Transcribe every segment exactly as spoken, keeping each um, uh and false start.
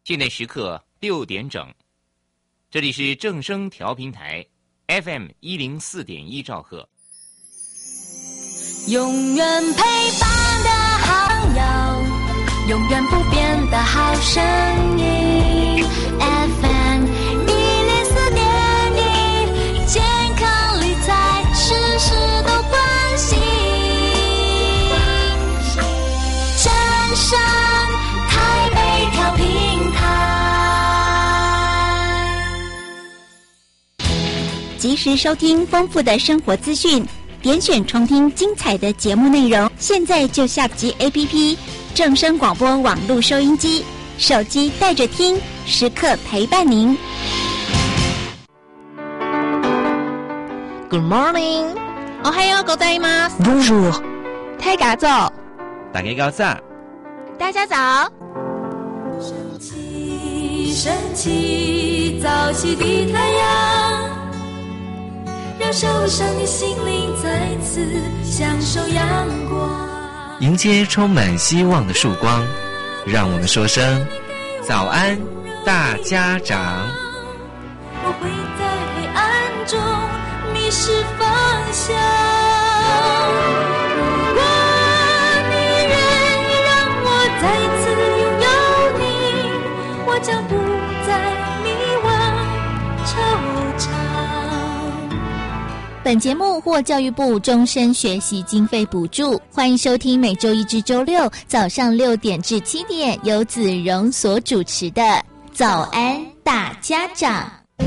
现在时刻六点整，这里是正声调频台 F M 一零四点一兆赫。 永远陪伴的好友，永远不变的好声音 F M 一零四点一，健康理财事事都关心。正声台北调频台， 及时收听丰富的生活资讯，点选重听精彩的节目内容。现在就下集 A P P 正声广播网络收音机，手机带着听，时刻陪伴您。 Good morning， おはようございます。 Bonjour， 太嘎早， 大家早， 大家早。 升起，升起，早起的太阳，让受伤的心灵再次享受阳光。 迎接充满希望的曙光，让我们说声早安，大家长。 我会在黑暗中迷失方向，如果你愿意让我再次拥有你，我将不再迷惘惆怅。 本节目获教育部终身学习经费补助，欢迎收听每周一至周六早上六点至七点由子荣所主持的早安大家长。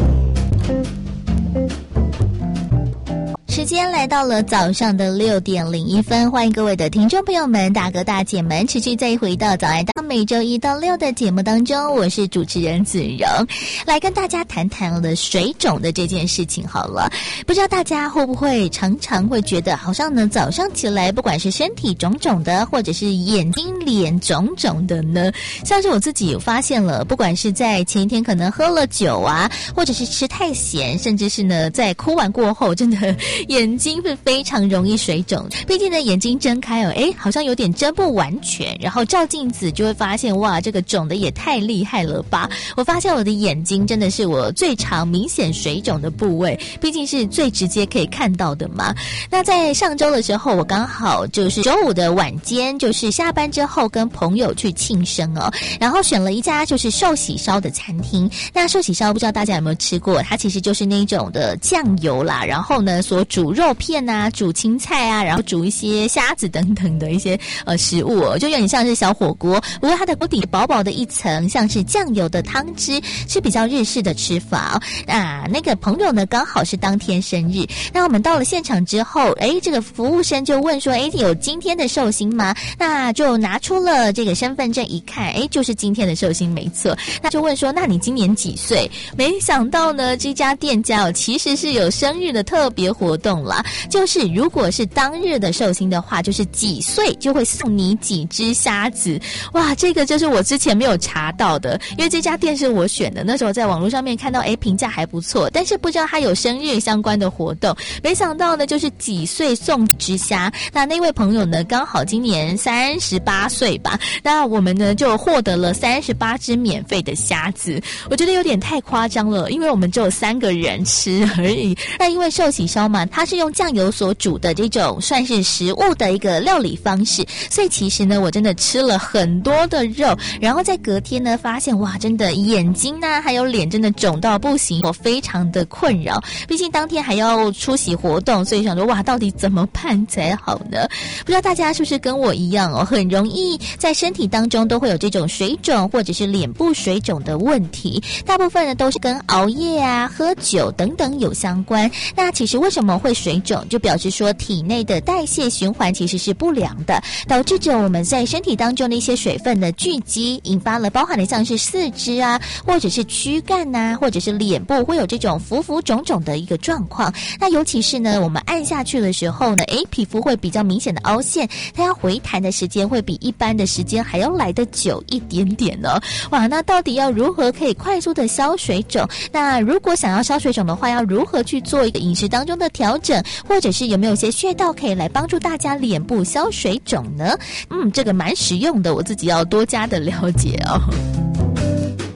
时间来到了早上的六点零一分，欢迎各位的听众朋友们、大哥大姐们持续再回到早安大每周一到六的节目当中，我是主持人子荣，来跟大家谈谈了水肿的这件事情好了。不知道大家会不会常常会觉得好像呢早上起来不管是身体肿肿的，或者是眼睛脸肿肿的呢，像是我自己有发现了，不管是在前一天可能喝了酒啊，或者是吃太咸，甚至是呢在哭完过后真的眼睛是非常容易水肿，毕竟呢眼睛睁开哦，诶好像有点睁不完全，然后照镜子就会发现哇这个肿的也太厉害了吧。我发现我的眼睛真的是我最常明显水肿的部位，毕竟是最直接可以看到的嘛。那在上周的时候，我刚好就是周五的晚间，就是下班之后跟朋友去庆生哦，然后选了一家就是寿喜烧的餐厅。那寿喜烧不知道大家有没有吃过，它其实就是那种的酱油啦，然后呢所煮肉片啊，煮青菜啊，然后煮一些虾子等等的一些呃食物哦，就有点像是小火锅，不过它的锅底薄薄的一层像是酱油的汤汁，是比较日式的吃法哦。那那个朋友呢刚好是当天生日，那我们到了现场之后，诶这个服务生就问说，诶有今天的寿星吗？那就拿出了这个身份证一看，诶就是今天的寿星没错。那就问说，那你今年几岁？没想到呢这家店家哦其实是有生日的特别活动啦，就是如果是当日的寿星的话，就是几岁就会送你几只虾子。哇这个就是我之前没有查到的，因为这家店是我选的，那时候在网络上面看到诶评价还不错，但是不知道他有生日相关的活动，没想到呢就是几岁送只虾。那那位朋友呢刚好今年三十八岁吧，那我们呢就获得了三十八只免费的虾子。我觉得有点太夸张了，因为我们只有三个人吃而已。那因为寿喜烧嘛，它是用酱油所煮的这种算是食物的一个料理方式，所以其实呢我真的吃了很多的肉，然后在隔天呢发现哇真的眼睛啊还有脸真的肿到不行，我非常的困扰，毕竟当天还要出席活动，所以想说哇到底怎么办才好呢？不知道大家是不是跟我一样哦，很容易在身体当中都会有这种水肿或者是脸部水肿的问题，大部分呢都是跟熬夜啊喝酒等等有相关。那其实为什么会水肿，就表示说体内的代谢循环其实是不良的，导致着我们在身体当中的一些水分的聚集，引发了包含了像是四肢啊或者是躯干啊或者是脸部会有这种浮浮肿肿的一个状况。那尤其是呢我们按下去的时候呢，诶皮肤会比较明显的凹陷，它要回弹的时间会比一般的时间还要来得久一点点呢、哦。哇那到底要如何可以快速的消水肿？那如果想要消水肿的话，要如何去做一个饮食当中的调整，或者是有没有一些穴道可以来帮助大家脸部消水肿呢？嗯这个蛮实用的，我自己要多加的了解哦。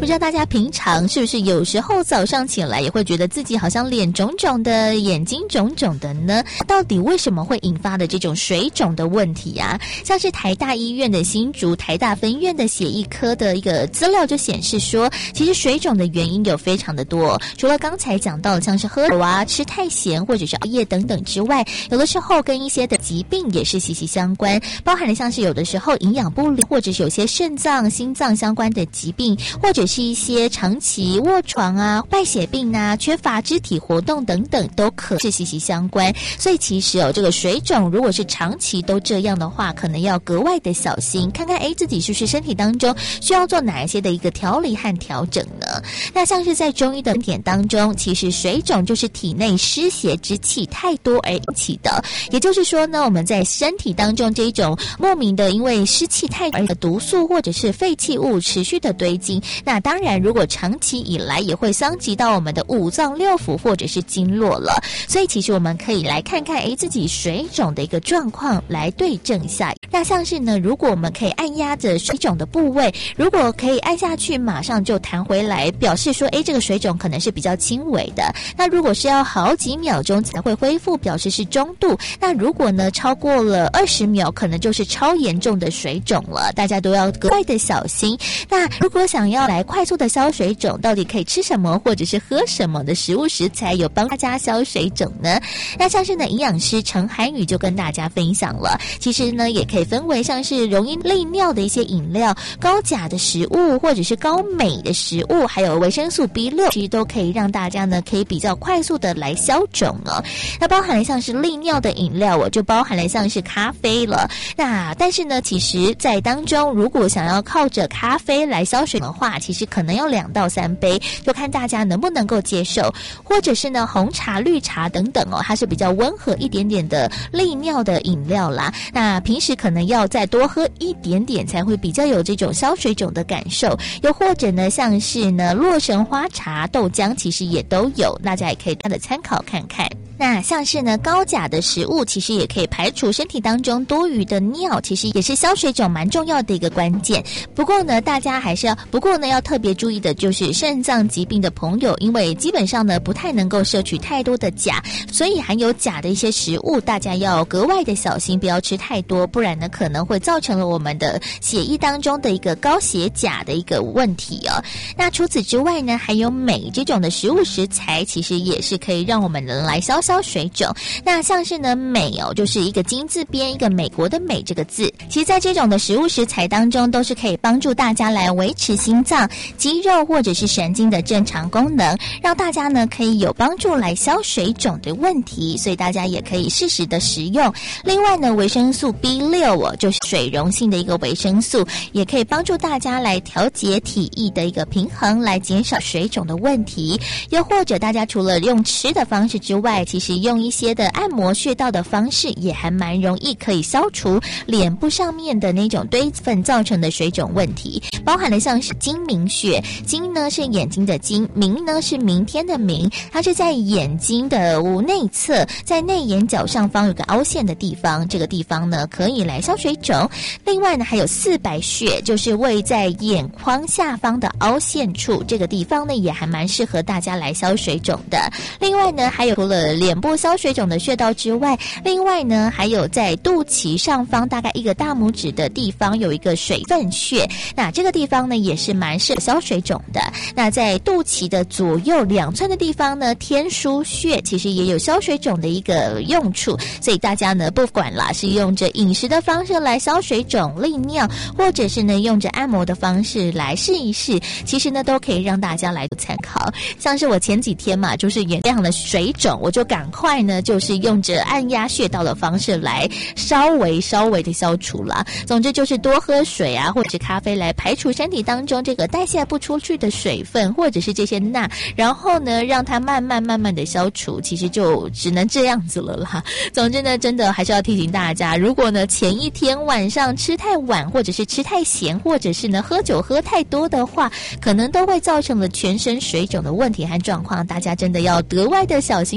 知道大家平常是不是有时候早上起来也会觉得自己好像脸肿肿的，眼睛肿肿的呢？到底为什么会引发的这种水肿的问题啊？像是台大医院的新竹台大分院的血液科的一个资料就显示说，其实水肿的原因有非常的多，除了刚才讲到像是喝酒啊、吃太咸或者是熬夜等等之外，有的时候跟一些的疾病也是息息相关，包含了像是有的时候营养不良，或者是有些肾脏、心脏相关的疾病，或者是一些长期卧床啊、败血病啊、缺乏肢体活动等等，都可是息息相关。所以其实哦，这个水肿如果是长期都这样的话，可能要格外的小心，看看诶自己是不是身体当中需要做哪一些的一个调理和调整呢？那像是在中医的点当中，其实水肿就是体内湿邪之气太多而引起的，也就是说呢，我们在身体当中这一种莫名的因为湿气太多而毒素或者是废弃物持续的堆积，那当然如果长期以来也会伤及到我们的五脏六腑或者是经络了。所以其实我们可以来看看诶自己水肿的一个状况，来对症下。那像是呢，如果我们可以按压着水肿的部位，如果可以按下去马上就弹回来，表示说诶这个水肿可能是比较轻微的。那如果是要好几秒钟才会恢复，表示是中度。那如果呢超过了二十秒，可能就是超严重的水肿了，大家都要格外的小心。那如果想要来快速的消水肿，到底可以吃什么或者是喝什么的食物食材有帮大家消水肿呢？那像是呢营养师陈涵宇就跟大家分享了，其实呢也可以分为像是容易利尿的一些饮料、高钾的食物或者是高镁的食物，还有维生素 B 六， 其实都可以让大家呢可以比较快速的来消肿哦。那包含了像是利尿的饮料，我就包含了像是咖啡了。那但是呢其实在当中如果想要靠着咖啡来消水的话，其实可能要两到三杯，就看大家能不能够接受。或者是呢红茶、绿茶等等哦，它是比较温和一点点的利尿的饮料啦。那平时可能要再多喝一点点，才会比较有这种消水肿的感受。又或者呢像是呢洛神花茶、豆浆，其实也都有，大家也可以大的参考看看。那像是呢高钾的食物，其实也可以排除身体当中多余的尿，其实也是消水肿蛮重要的一个关键。不过呢大家还是要不过呢要特别注意的就是肾脏疾病的朋友，因为基本上呢不太能够摄取太多的钾，所以含有钾的一些食物大家要格外的小心，不要吃太多，不然呢可能会造成了我们的血液当中的一个高血钾的一个问题哦。那除此之外呢，还有镁这种的食物食材，其实也是可以让我们人来消消水肿。那像是呢镁哦，就是一个金字边一个美国的美这个字，其实在这种的食物食材当中都是可以帮助大家来维持心脏、肌肉或者是神经的正常功能，让大家呢可以有帮助来消水肿的问题，所以大家也可以适时的食用。另外呢维生素 B 六 哦，就是水溶性的一个维生素，也可以帮助大家来调节体液的一个平衡，来减少水肿的问题。又或者大家除了用吃的方式之外，其实用一些的按摩穴道的方式也还蛮容易可以消除脸部上面的那种堆粉造成的水肿问题，包含了像是睛明穴，睛呢是眼睛的睛，明呢是明天的明，它是在眼睛的内侧，在内眼角上方有个凹陷的地方，这个地方呢可以来消水肿。另外呢还有四白穴，就是位在眼眶下方的凹陷处，这个地方呢也还蛮适合大家来消水肿的。另外呢还有除了脸部消水肿的穴道之外，另外呢还有在肚脐上方大概一个大拇指的地方有一个水分穴，那这个地方呢也是蛮适合消水肿的。那在肚脐的左右两寸的地方呢，天枢穴其实也有消水肿的一个用处，所以大家呢不管啦是用着饮食的方式来消水肿利尿，或者是呢用着按摩的方式来试一试，其实呢都可以让大家来参考。像是我前几天嘛就是有这样的水肿，我就赶快呢就是用着按压穴道的方式来稍微稍微的消除啦。总之就是多喝水啊，或者是咖啡来排除身体当中这个代谢不出去的水分，或者是这些钠，然后呢让它慢慢慢慢的消除，其实就只能这样子了啦。总之呢真的还是要提醒大家，如果呢前一天晚上吃太晚，或者是吃太咸，或者是呢喝酒喝太多的话，可能都会造成了全身水肿的问题和状况，大家真的要格外的小心留意。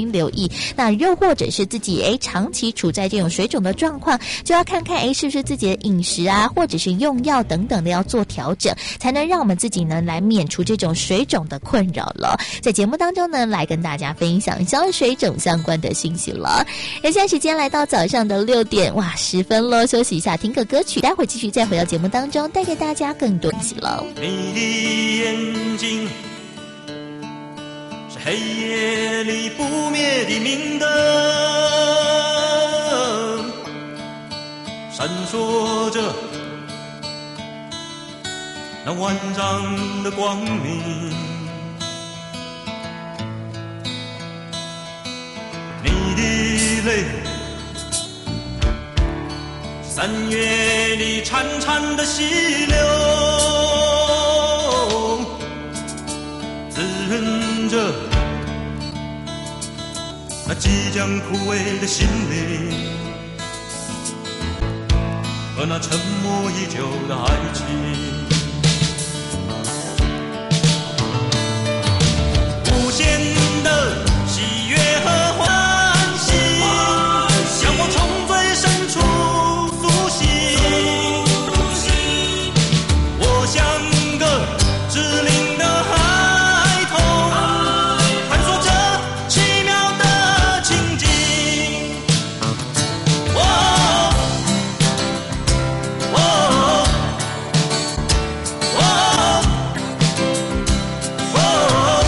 剂。那又或者是自己诶长期处在这种水肿的状况，就要看看诶是不是自己的饮食啊，或者是用药等等的要做调整，才能让我们自己呢来免除这种水肿的困扰了。在节目当中呢，来跟大家分享消水肿相关的讯息了。而现在时间来到早上的六点，哇，十分咯，休息一下，听个歌曲，待会继续再回到节目当中，带给大家更多讯息了。 你的眼睛是黑夜里不灭的明灯，闪烁着那万丈的光明。你的泪，三月里潺潺的溪流，滋润着那即将枯萎的心灵，和那沉默已久的爱情。无限的喜悦和欢喜，向我从最深处苏醒。我像个稚龄的孩童，探索着奇妙的情景。哦哦哦哦，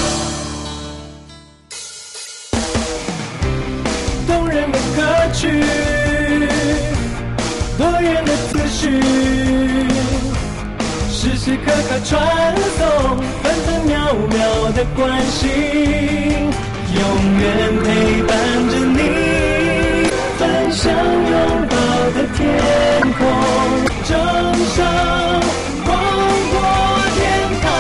动人的歌曲，多元的思绪，时时刻刻传送分分秒秒的关心，永远陪伴着你，分享拥抱的天空，正上广播电台。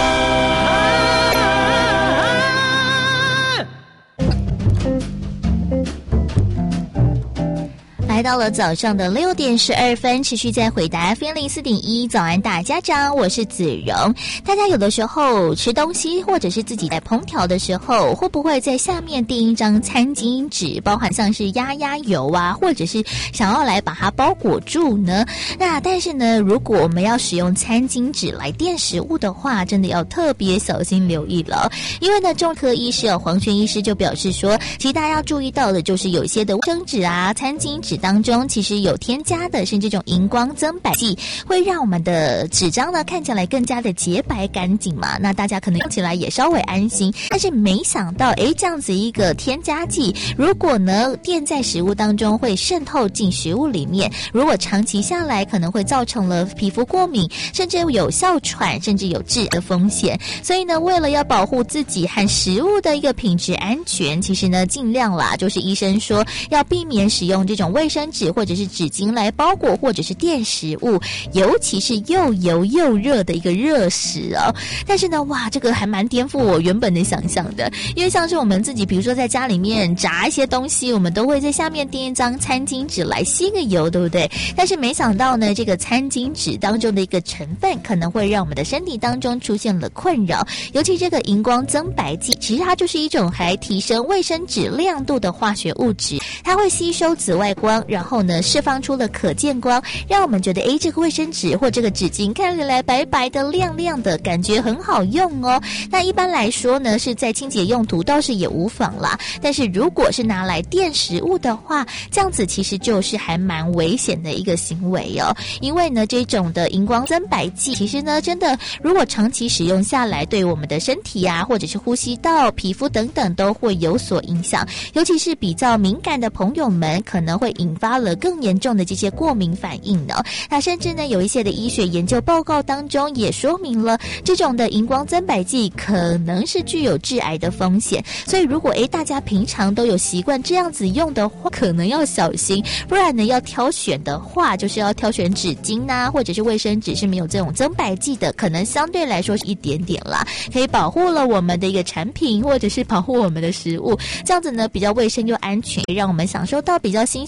来到了早上的六点十二分，持续在回答 F M 零四点一早安大家长，我是子荣。大家有的时候吃东西或者是自己在烹调的时候，会不会在下面垫一张餐巾纸，包含像是压压油啊，或者是想要来把它包裹住呢？那但是呢，如果我们要使用餐巾纸来垫食物的话，真的要特别小心留意了。因为呢，中科医师哦黄轩医师就表示说，其实大家要注意到的就是有一些的卫生纸啊、餐巾纸当中其实有添加的是这种荧光增白剂，会让我们的纸张呢看起来更加的洁白干净嘛，那大家可能用起来也稍微安心。但是没想到诶这样子一个添加剂，如果呢垫在食物当中会渗透进食物里面，如果长期下来可能会造成了皮肤过敏，甚至有哮喘，甚至有致癌的风险。所以呢，为了要保护自己和食物的一个品质安全，其实呢尽量啦，就是医生说要避免使用这种卫生纸或者是纸巾来包裹或者是垫食物，尤其是又油又热的一个热食哦。但是呢，哇，这个还蛮颠覆我原本的想象的，因为像是我们自己，比如说在家里面炸一些东西，我们都会在下面垫一张餐巾纸来吸个油，对不对？但是没想到呢，这个餐巾纸当中的一个成分可能会让我们的身体当中出现了困扰，尤其这个荧光增白剂，其实它就是一种还提升卫生纸亮度的化学物质，它会吸收紫外光，然后呢释放出了可见光，让我们觉得诶这个卫生纸或这个纸巾看起来白白的亮亮的，感觉很好用哦。那一般来说呢，是在清洁用途倒是也无妨啦，但是如果是拿来垫食物的话，这样子其实就是还蛮危险的一个行为哦。因为呢这种的荧光增白剂其实呢真的如果长期使用下来，对我们的身体啊或者是呼吸道、皮肤等等都会有所影响，尤其是比较敏感的朋友们可能会引发了更严重的这些过敏反应呢。那甚至呢有一些的医学研究报告当中也说明了这种的荧光增白剂可能是具有致癌的风险，所以如果诶大家平常都有习惯这样子用的话，可能要小心，不然呢要挑选的话就是要挑选纸巾啊或者是卫生纸是没有这种增白剂的，可能相对来说是一点点啦，可以保护了我们的一个产品或者是保护我们的食物，这样子呢比较卫生又安全，让我们享受到比较新鲜的食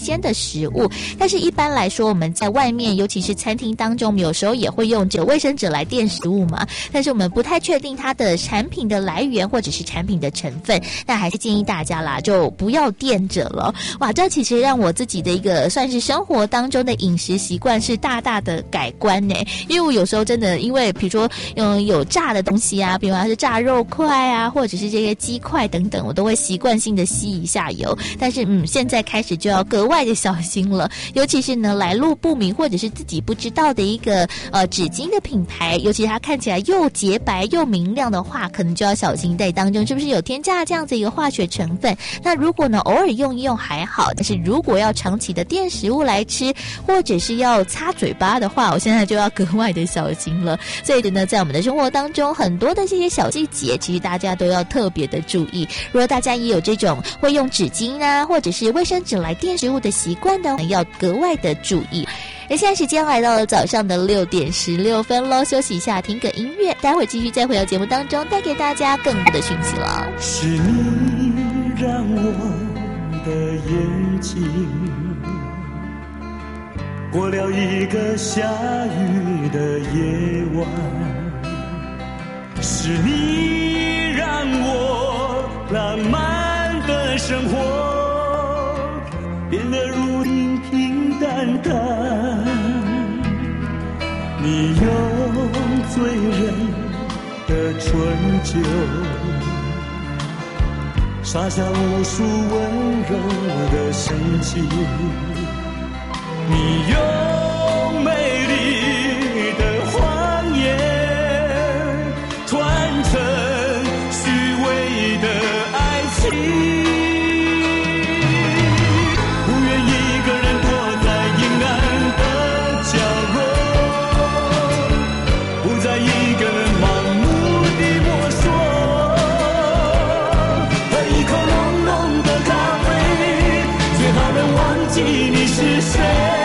食物。但是一般来说，我们在外面，尤其是餐厅当中，有时候也会用这个卫生纸来垫食物嘛。但是我们不太确定它的产品的来源或者是产品的成分，那还是建议大家啦，就不要垫着了。哇，这其实让我自己的一个算是生活当中的饮食习惯是大大的改观呢。因为我有时候真的，因为比如说嗯有炸的东西啊，比如说是炸肉块啊，或者是这些鸡块等等，我都会习惯性的吸一下油。但是嗯，现在开始就要格外的小心了，尤其是呢来路不明或者是自己不知道的一个呃纸巾的品牌，尤其它看起来又洁白又明亮的话，可能就要小心在当中是不是有添加这样子一个化学成分。那如果呢偶尔用一用还好，但是如果要长期的垫食物来吃，或者是要擦嘴巴的话，我现在就要格外的小心了。所以呢，在我们的生活当中，很多的这些小细节，其实大家都要特别的注意。如果大家也有这种会用纸巾啊，或者是卫生纸来垫食物的习惯呢，要格外的注意。而现在时间来到了早上的六点十六分咯，休息一下，听个音乐，待会儿继续再回到节目当中，带给大家更多的讯息了。 是你让我的眼睛过了一个下雨的夜晚，是你让我浪漫的生活变得如今平淡淡。你用醉人的春酒洒下无数温柔的深情，你用美丽的谎言团成虚伪的爱情，不愿一个人躲在阴暗的角落，不再一个人盲目地摸索，喝一口浓浓的咖啡，最好能忘记你是谁。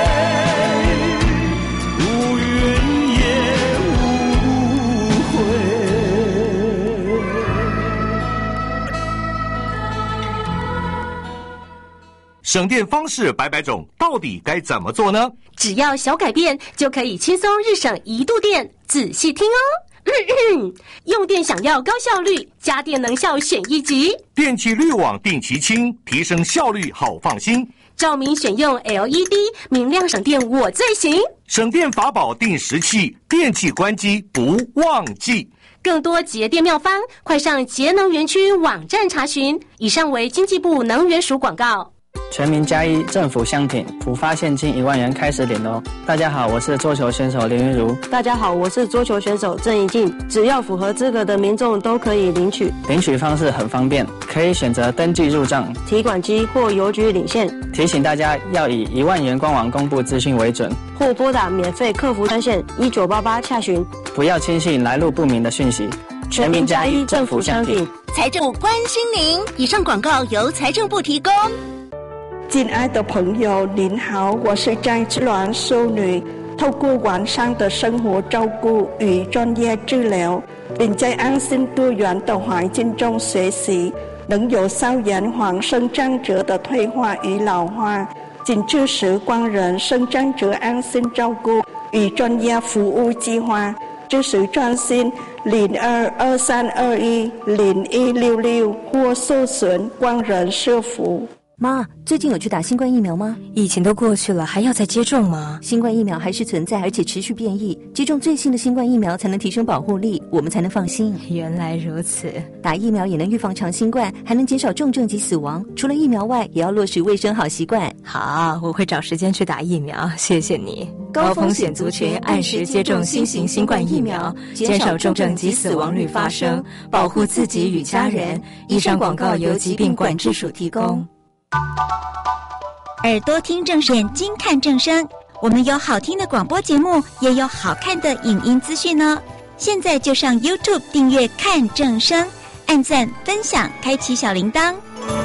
省电方式百百种，到底该怎么做呢？ 只要小改变，就可以轻松日省一度电。仔细听哦。咳咳用电想要高效率，家电能效选一级。 电器滤网定期清，提升效率好放心。 照明选用 L E D， 明亮省电我最行。 省电法宝定时器，电器关机不忘记。 更多节电妙方，快上节能园区网站查询。以上为经济部能源署广告。 全民加一政府相挺，普发现金一万元开始领哦！大家好，我是桌球选手林云如。 大家好，我是桌球选手郑怡静。只要符合资格的民众都可以领取。 领取方式很方便，可以选择登记入账、 提款机或邮局领现。 提醒大家要以一万元官网公布资讯为准， 或拨打免费客服专线一九八八洽询。 不要轻信来路不明的讯息。全民加一政府相挺， 财政部关心您。以上广告由财政部提供。 亲爱的朋友您好，我是张之鸾淑女，透过完善的生活照顾与专业治疗，并在安心多元的环境中学习，能有效延缓生长者的退化与老化。请支持光仁生长者安心照顾与专业服务计划，支持专线零二二三二一零一六六或搜寻光仁社福。 妈，最近有去打新冠疫苗吗？疫情都过去了，还要再接种吗？新冠疫苗还是存在，而且持续变异。接种最新的新冠疫苗才能提升保护力，我们才能放心。原来如此，打疫苗也能预防长新冠，还能减少重症及死亡。除了疫苗外，也要落实卫生好习惯。好，我会找时间去打疫苗，谢谢你。高风险族群按时接种新型新冠疫苗，减少重症及死亡率发生，保护自己与家人。以上广告由疾病管制署提供。 耳朵听正声，眼睛看正声。我们有好听的广播节目，也有好看的影音资讯呢。现在就上 YouTube 订阅看正声，按赞分享，开启小铃铛。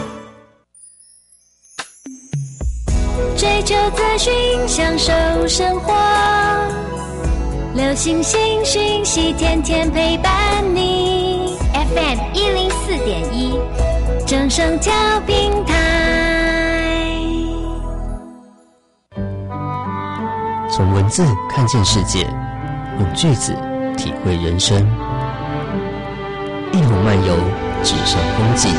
追求资讯，享受生活，流行新讯息，天天陪伴你。F M 一零四点一，正声调频台。 从文字看见世界，用句子体会人生。一同漫游纸上风景。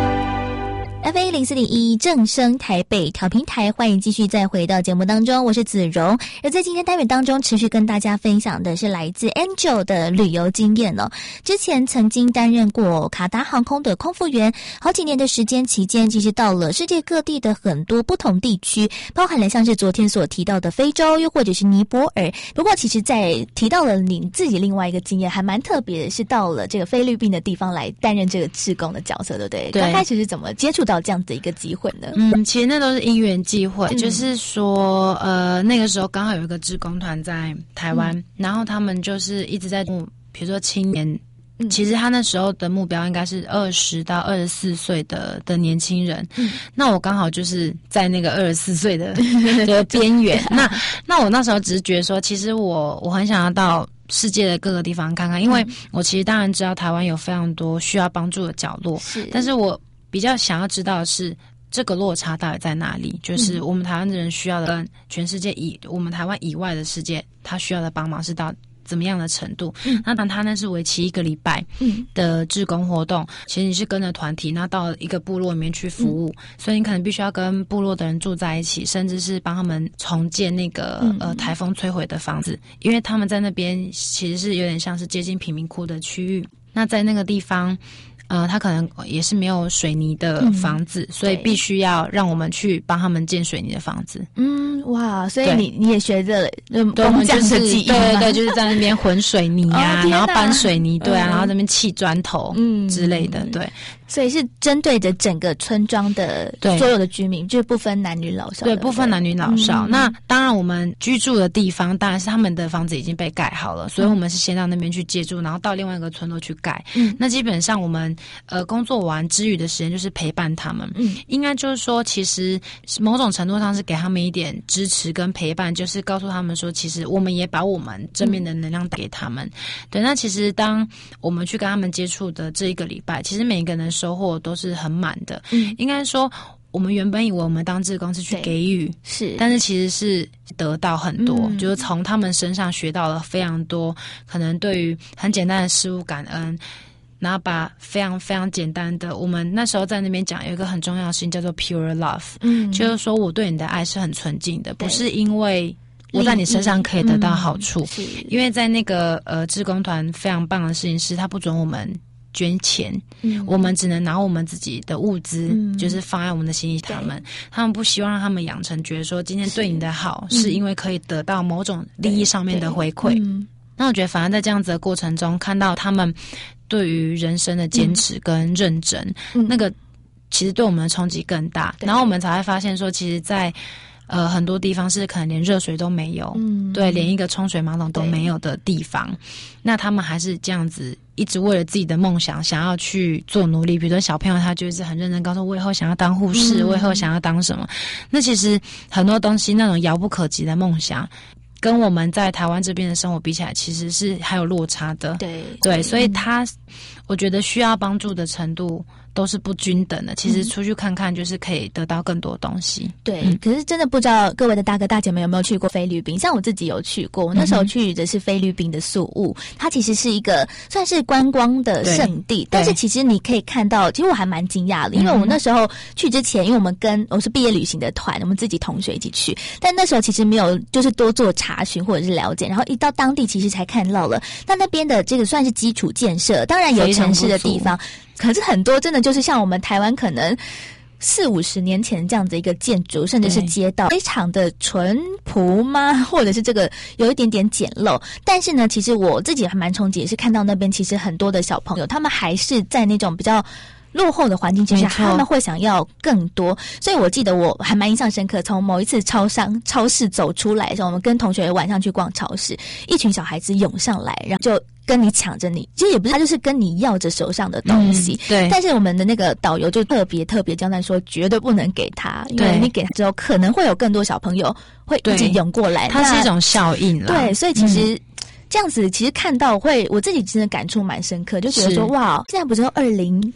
F A 零四点一正声台北调频台，欢迎继续再回到节目当中，我是子荣。而在今天单元当中，持续跟大家分享的是来自 Angel 的旅游经验哦。之前曾经担任过卡达航空的空服员，好几年的时间期间，其实到了世界各地的很多不同地区，包含了像是昨天所提到的非洲，又或者是尼泊尔。不过，其实在提到了你自己另外一个经验，还蛮特别的，是到了这个菲律宾的地方来担任这个志工的角色，对不对？ 对。 刚开始是怎么接触到这样的一个机会呢？ 嗯，其实那都是因缘际会，嗯、就是说，呃，那个时候刚好有一个志工团在台湾，嗯、然后他们就是一直在，比如说青年。嗯、其实他那时候的目标应该是二十到二十四岁的的年轻人，嗯、那我刚好就是在那个二十四岁的的边缘。那那我那时候只是觉得说，其实我我很想要到世界的各个地方看看，因为我其实当然知道台湾有非常多需要帮助的角落，是，但是我比较想要知道的是这个落差到底在哪里，就是我们台湾的人需要的跟全世界以我们台湾以外的世界他需要的帮忙是到怎么样的程度。嗯、那当他那是为期一个礼拜的志工活动，嗯、其实你是跟着团体，那到一个部落里面去服务，嗯、所以你可能必须要跟部落的人住在一起，甚至是帮他们重建那个、嗯、呃台风摧毁的房子，因为他们在那边其实是有点像是接近贫民窟的区域。那在那个地方呃，他可能也是没有水泥的房子，嗯、所以必须要让我们去帮他们建水泥的房子。 嗯，哇，所以你你也学着工匠的技艺， 对对对，就是在那边混水泥啊，哦、然后搬水泥，对啊，嗯、然后在那边砌砖头，嗯之类的，对。 所以是针对着整个村庄的所有的居民，就是不分男女老少。 对，不分男女老少。嗯、那当然，我们居住的地方当然是他们的房子已经被盖好了，所以我们是先到那边去借住，然后到另外一个村落去盖。嗯，那基本上我们呃工作完之余的时间就是陪伴他们。嗯，应该就是说，其实某种程度上是给他们一点支持跟陪伴，就是告诉他们说，其实我们也把我们正面的能量带给他们。嗯、对，那其实当我们去跟他们接触的这一个礼拜，其实每一个人收获都是很满的。嗯，应该说我们原本以为我们当志工是去给予，是，但是其实是得到很多，嗯、就是从他们身上学到了非常多，可能对于很简单的事物感恩，然后把非常非常简单的，我们那时候在那边讲有一个很重要的事情叫做 pure love，嗯，就是说我对你的爱是很纯净的，不是因为我在你身上可以得到好处，嗯、因为在那个呃志工团非常棒的事情是，他不准我们捐钱，嗯、我们只能拿我们自己的物资，嗯、就是放在我们的心里。他们，他们不希望让他们养成觉得说，今天对你的好 是,、嗯、是因为可以得到某种利益上面的回馈。嗯、那我觉得，反而在这样子的过程中，看到他们对于人生的坚持跟认真，嗯、那个其实对我们的冲击更大。然后我们才会发现说，其实在呃，很多地方是可能连热水都没有，嗯，对，连一个冲水马桶都没有的地方，那他们还是这样子，一直为了自己的梦想想要去做努力。比如说小朋友，他就是很认真告诉我，我以后想要当护士，嗯、我以后想要当什么。那其实很多东西，那种遥不可及的梦想，跟我们在台湾这边的生活比起来，其实是还有落差的。对对，所以他，我觉得需要帮助的程度都是不均等的。其实出去看看，就是可以得到更多东西。 对，嗯、可是真的不知道各位的大哥大姐们有没有去过菲律宾？像我自己有去过，我那时候去的是菲律宾的宿务，它其实是一个算是观光的圣地，但是其实你可以看到，其实我还蛮惊讶的，因为我那时候去之前，因为我们跟我是毕业旅行的团，我们自己同学一起去，但那时候其实没有就是多做查询或者是了解，然后一到当地其实才看到了，那那边的这个算是基础建设，当然有城市的地方。可是很多真的就是像我们台湾可能四五十年前这样的一个建筑，甚至是街道，非常的淳朴吗？或者是这个有一点点简陋。但是呢，其实我自己还蛮冲击，也是看到那边其实很多的小朋友，他们还是在那种比较落后的环境之下，他们会想要更多。所以我记得我还蛮印象深刻，从某一次超商超市走出来的时候，我们跟同学晚上去逛超市，一群小孩子涌上来，然后就跟你抢着你，其实也不是，他就是跟你要着手上的东西。嗯、对。但是我们的那个导游就特别特别交代说，绝对不能给他，因为你给他之后，可能会有更多小朋友会一直涌过来。 它是一种效应啦。 对，所以其实。嗯这样子其实看到会，我自己真的感触蛮深刻，就觉得说哇，现在不是二零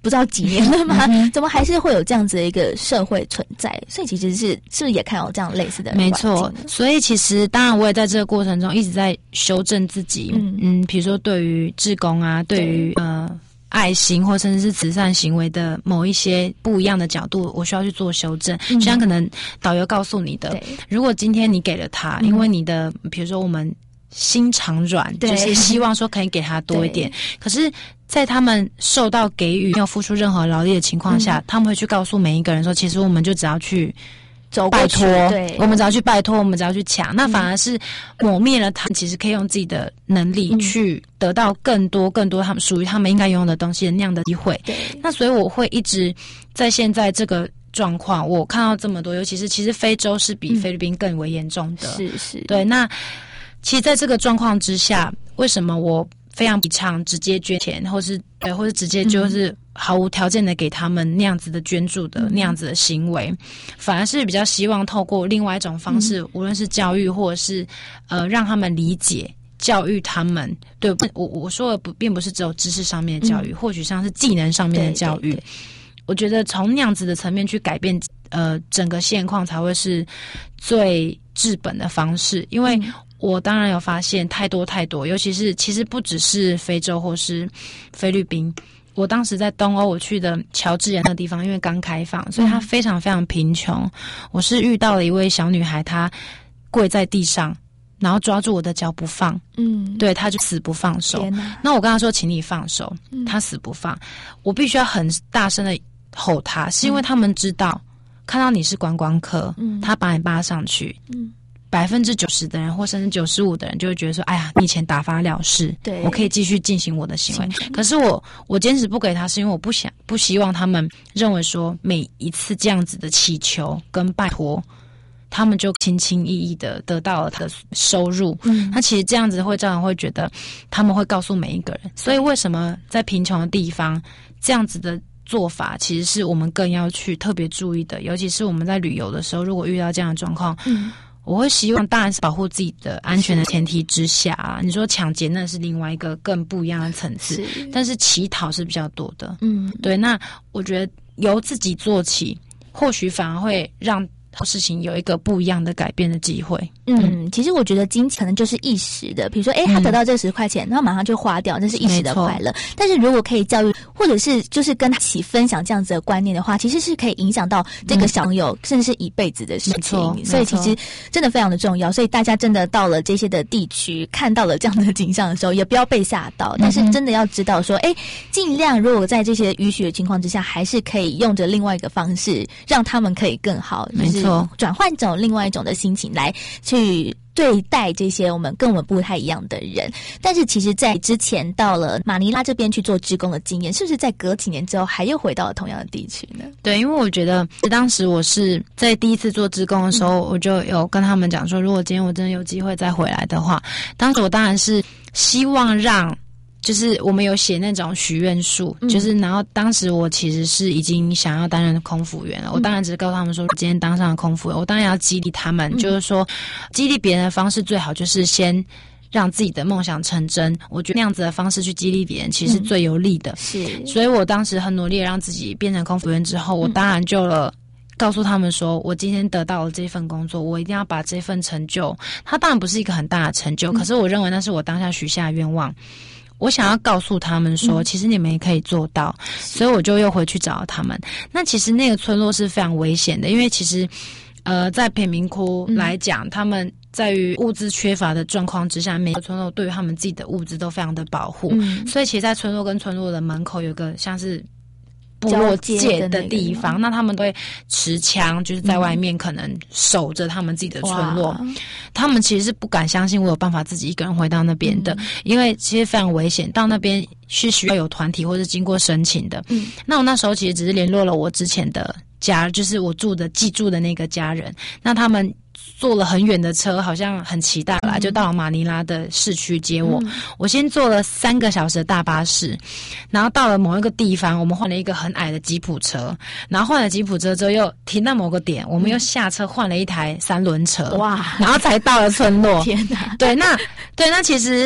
不知道几年了吗？怎么还是会有这样子的一个社会存在？所以其实是是不是也看到这样类似的？ 没错，所以其实当然我也在这个过程中一直在修正自己。嗯嗯，比如说对于志工啊，对于呃。爱心或甚至是慈善行为的某一些不一样的角度，我需要去做修正。就像可能导游告诉你的，如果今天你给了他，因为你的比如说我们心肠软，就是希望说可以给他多一点，可是在他们受到给予没有付出任何劳力的情况下，嗯、他们会去告诉每一个人说，其实我们就只要去走拜托， 对， 我们只要去拜托，我们只要去抢，那反而是抹灭了他们其实可以用自己的能力去得到更多更多他们属于他们应该拥有的东西的那样的机会。对，那所以我会一直在现在这个状况，我看到这么多，尤其是其实非洲是比菲律宾更为严重的， 是是， 对。那其实在这个状况之下，为什么我非常提倡直接捐钱，或是对，或是直接就是毫无条件的给他们那样子的捐助的、嗯、那样子的行为，反而是比较希望透过另外一种方式，嗯、无论是教育或者是呃让他们理解。教育他们，对我我说的不并不是只有知识上面的教育，嗯、或许像是技能上面的教育。对对对，我觉得从那样子的层面去改变呃整个现况，才会是最治本的方式。因为我当然有发现太多太多，尤其是其实不只是非洲或是菲律宾。我当时在东欧，我去的乔治亚那个地方，因为刚开放，所以它非常非常贫穷。我是遇到了一位小女孩，她跪在地上。然后抓住我的脚不放，嗯，对，他就死不放手。那我跟他说，请你放手，嗯、他死不放。我必须要很大声的吼他，是因为他们知道，嗯、看到你是观光客，嗯、他把你扒上去，百分之九十的人或甚至九十五的人就会觉得说，哎呀，你以前打发了事，对，我可以继续进行我的行为。可是我我坚持不给他，是因为我不想不希望他们认为说每一次这样子的祈求跟拜托。他们就轻轻易易的得到了他的收入，嗯，那其实这样子会让人会觉得他们会告诉每一个人，所以为什么在贫穷的地方这样子的做法，其实是我们更要去特别注意的，尤其是我们在旅游的时候，如果遇到这样的状况，嗯，我会希望当然是保护自己的安全的前提之下啊，你说抢劫那是另外一个更不一样的层次，但是乞讨是比较多的，嗯，对，那我觉得由自己做起，或许反而会让事情有一个不一样的改变的机会。 嗯，其实我觉得金钱可能就是一时的，比如说，哎，他得到这十块钱，然后马上就花掉，这是一时的快乐。但是如果可以教育，或者是就是跟他一起分享这样子的观念的话，其实是可以影响到这个小朋友，嗯、甚至是一辈子的事情。所以其实真的非常的重要。所以大家真的到了这些的地区，看到了这样的景象的时候，也不要被吓到，但是真的要知道说，哎，尽量如果在这些允许的情况之下，还是可以用着另外一个方式，让他们可以更好。就是、转换一种另外一种的心情来去对待这些我们跟我们不太一样的人。但是其实在之前到了马尼拉这边去做志工的经验，是不是在隔几年之后还又回到了同样的地区呢？ 对，因为我觉得当时我是在第一次做志工的时候，嗯、我就有跟他们讲说，如果今天我真的有机会再回来的话，当时我当然是希望让就是我们有写那种许愿树，嗯、就是然后当时我其实是已经想要担任空服员了，嗯、我当然只是告诉他们说，今天当上了空服员，我当然要激励他们，嗯、就是说激励别人的方式最好就是先让自己的梦想成真。我觉得那样子的方式去激励别人，其实是最有利的。嗯、是，所以我当时很努力的让自己变成空服员之后，我当然就了。告诉他们说，我今天得到了这份工作，我一定要把这份成就，它当然不是一个很大的成就，嗯、可是我认为那是我当下许下的愿望。我想要告诉他们说，嗯、其实你们也可以做到，所以我就又回去找他们。那其实那个村落是非常危险的，因为其实，呃，在贫民窟来讲，嗯、他们在于物资缺乏的状况之下，每个村落对于他们自己的物资都非常的保护，嗯、所以其实，在村落跟村落的门口有个像是部落界的地方，那他们都会持枪，就是在外面可能守着他们自己的村落。他们其实是不敢相信我有办法自己一个人回到那边的，嗯、因为其实非常危险，到那边是需要有团体或是经过申请的。嗯，那我那时候其实只是联络了我之前的家，就是我住的寄住的那个家人，那他们坐了很远的车，好像很期待啦，嗯、就到了马尼拉的市区接我。嗯、我先坐了三个小时的大巴士，然后到了某一个地方，我们换了一个很矮的吉普车，然后换了吉普车之后又停到某个点，我们又下车换了一台三轮车，哇！然后才到了村落。天哪！对，那对那其实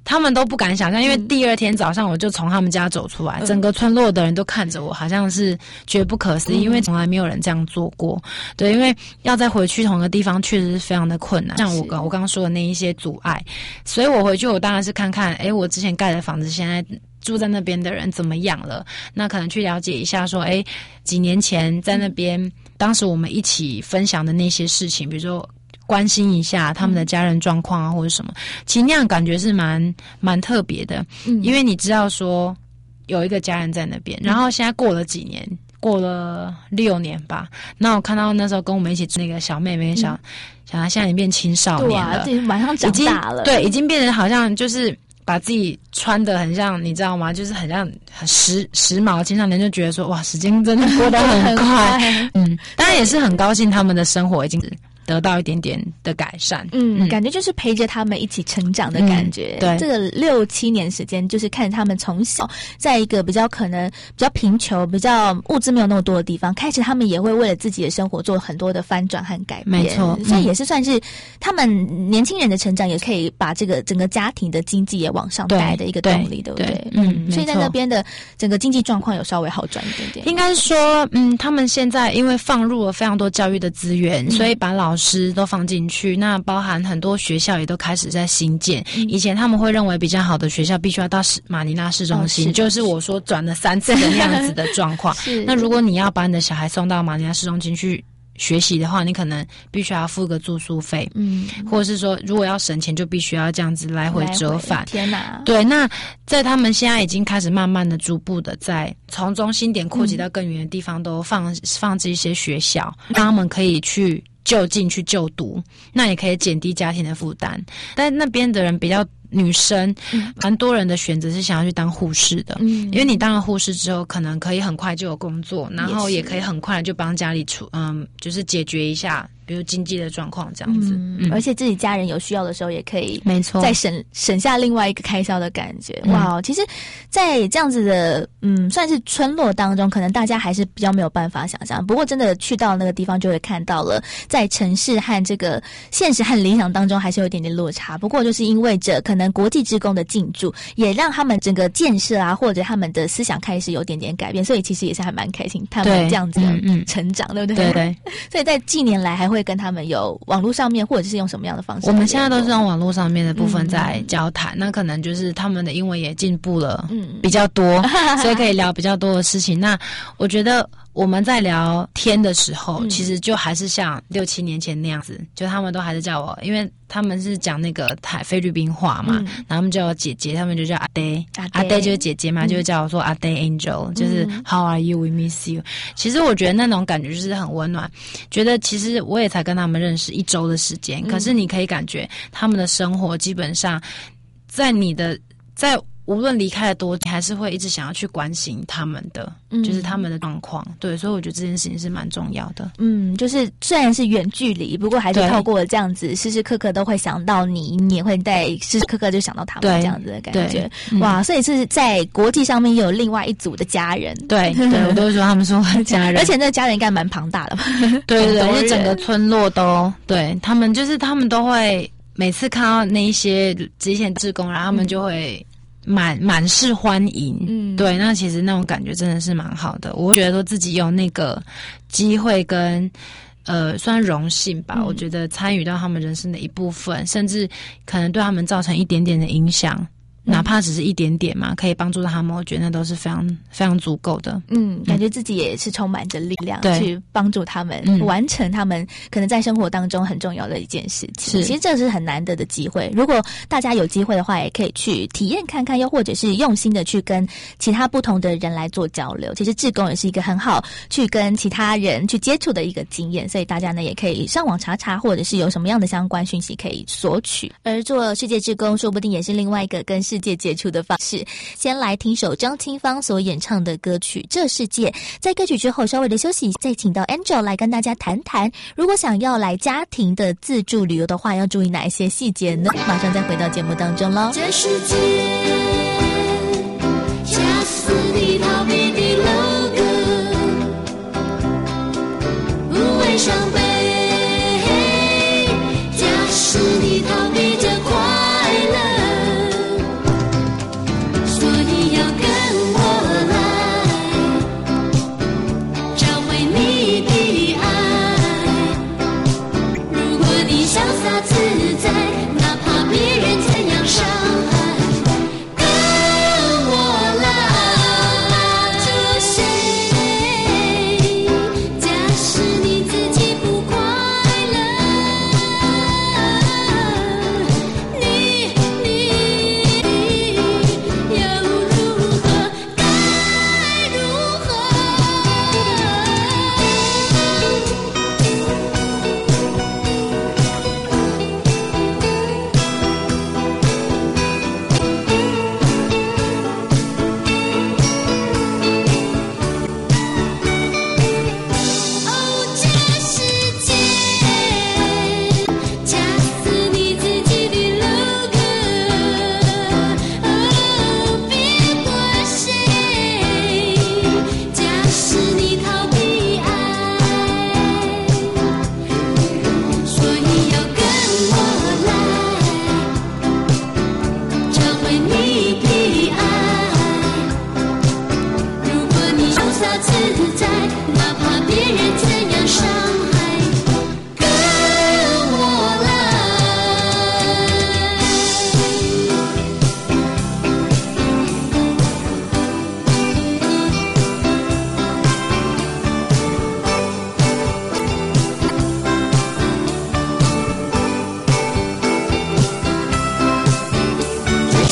他们都不敢想象，因为第二天早上我就从他们家走出来，嗯、整个村落的人都看着我，好像是觉得不可思议，嗯、因为从来没有人这样做过。对，因为要再回去同一个地方，确实是非常的困难。像我刚我刚刚说的那一些阻碍，所以我回去我当然是看看，哎，我之前盖的房子现在住在那边的人怎么样了？那可能去了解一下，说，哎，几年前在那边，嗯、当时我们一起分享的那些事情，比如说关心一下他们的家人状况啊，或者什么，其实那样感觉是蛮蛮特别的，嗯，因为你知道说有一个家人在那边，然后现在过了几年。过了六年吧，那我看到那时候跟我们一起那个小妹妹小，嗯、小孩现在已经变青少年了， 对啊，马上长大了， 对，已经变成好像就是把自己穿得很像，你知道吗？就是很像很时时髦，青少年就觉得说，哇，时间真的过得很快，嗯，当然也是很高兴他们的生活已经得到一点点的改善， 嗯，嗯感觉就是陪着他们一起成长的感觉。嗯、对，这个六七年时间，就是看他们从小在一个比较可能比较贫穷、比较物质没有那么多的地方，开始他们也会为了自己的生活做很多的翻转和改变。 没错， 所以也是算是他们年轻人的成长，也可以把这个整个家庭的经济也往上带的一个动力， 对, 对不对？对嗯，所以在那边的整个经济状况有稍微好转一点点。 应该是说，嗯，他们现在因为放入了非常多教育的资源，嗯、所以把老师都放进去，那包含很多学校也都开始在新建。嗯、以前他们会认为比较好的学校必须要到马尼拉市中心，哦、是就是我说转了三次的那样子的状况。那如果你要把你的小孩送到马尼拉市中心去学习的话，你可能必须要付个住宿费，嗯，或者是说如果要省钱，就必须要这样子来回折返。 天哪！ 对，那在他们现在已经开始慢慢的、逐步的在从中心点扩及到更远的地方，都放放置一些学校，让他们可以去就近去就读，那也可以减低家庭的负担。但那边的人比较女生，蛮、嗯、多人的选择是想要去当护士的，嗯，因为你当了护士之后，可能可以很快就有工作，然后也可以很快就帮家里出，嗯，就是解决一下，比如经济的状况这样子， 嗯嗯，而且自己家人有需要的时候，也可以， 没错， 再省省下另外一个开销的感觉。嗯、哇，其实，在这样子的，嗯，算是村落当中，可能大家还是比较没有办法想象。不过，真的去到那个地方，就会看到了，在城市和这个现实和理想当中，还是有一点点落差。不过，就是因为这可能国际志工的进驻，也让他们整个建设啊，或者他们的思想开始有点点改变，所以其实也是还蛮开心，他们这样子的成长， 对, 嗯嗯对不对？ 对对。 所以在近年来还会跟他们有网络上面，或者是用什么样的方式？ 我们现在都是用网络上面的部分在交谈，嗯、那可能就是他们的英文也进步了，嗯，比较多，所以可以聊比较多的事情。那我觉得我们在聊天的时候，嗯、其实就还是像六七年前那样子，就他们都还是叫我，因为他们是讲那个台菲律宾话嘛，嗯、然后他们叫我姐姐，他们就叫阿呆，阿呆就是姐姐嘛，嗯、就叫我说阿呆 Angel， 就是 How are you? We miss you。其实我觉得那种感觉就是很温暖，觉得其实我也才跟他们认识一周的时间，嗯、可是你可以感觉他们的生活基本上在你的在。无论离开了多，你还是会一直想要去关心他们的，嗯、就是他们的状况。对，所以我觉得这件事情是蛮重要的。 嗯，就是虽然是远距离，不过还是透过这样子，时时刻刻都会想到你，你也会在时时刻刻就想到他们这样子的感觉。哇，所以是在国际上面也有另外一组的家人。 对，对我都会说他们是我的家人， 而且那个家人应该蛮庞大的吧？ 对对对，因为整个村落都对他们，就是他们都会每次看到那一些之前志工，然后他们就会。嗯满满是欢迎，嗯，对，那其实那种感觉真的是蛮好的。我觉得说自己有那个机会跟呃，算荣幸吧。嗯、我觉得参与到他们人生的一部分，甚至可能对他们造成一点点的影响。哪怕只是一点点嘛，可以帮助到他们，我觉得那都是非常非常足够的。 嗯，感觉自己也是充满着力量去帮助他们、嗯、完成他们可能在生活当中很重要的一件事情。其实这是很难得的机会，如果大家有机会的话，也可以去体验看看，又或者是用心的去跟其他不同的人来做交流。其实志工也是一个很好去跟其他人去接触的一个经验，所以大家呢也可以上网查查，或者是有什么样的相关讯息可以索取。而做世界志工说不定也是另外一个跟世界接触的方式。先来听首张清芳所演唱的歌曲《这世界》，在歌曲之后稍微的休息，再请到 Angel 来跟大家谈谈，如果想要来家庭的自助旅游的话，要注意哪一些细节呢？马上再回到节目当中咯。 这世界恰似你逃避的楼阁，无畏伤悲，假使你逃避着快乐，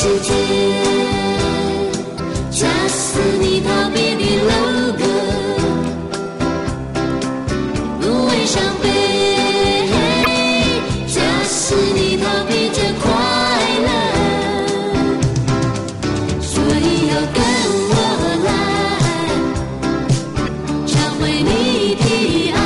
世界，掐死你逃避的 logo， 无畏伤悲，掐死你逃避这快乐，所以要跟我来，找回你的爱。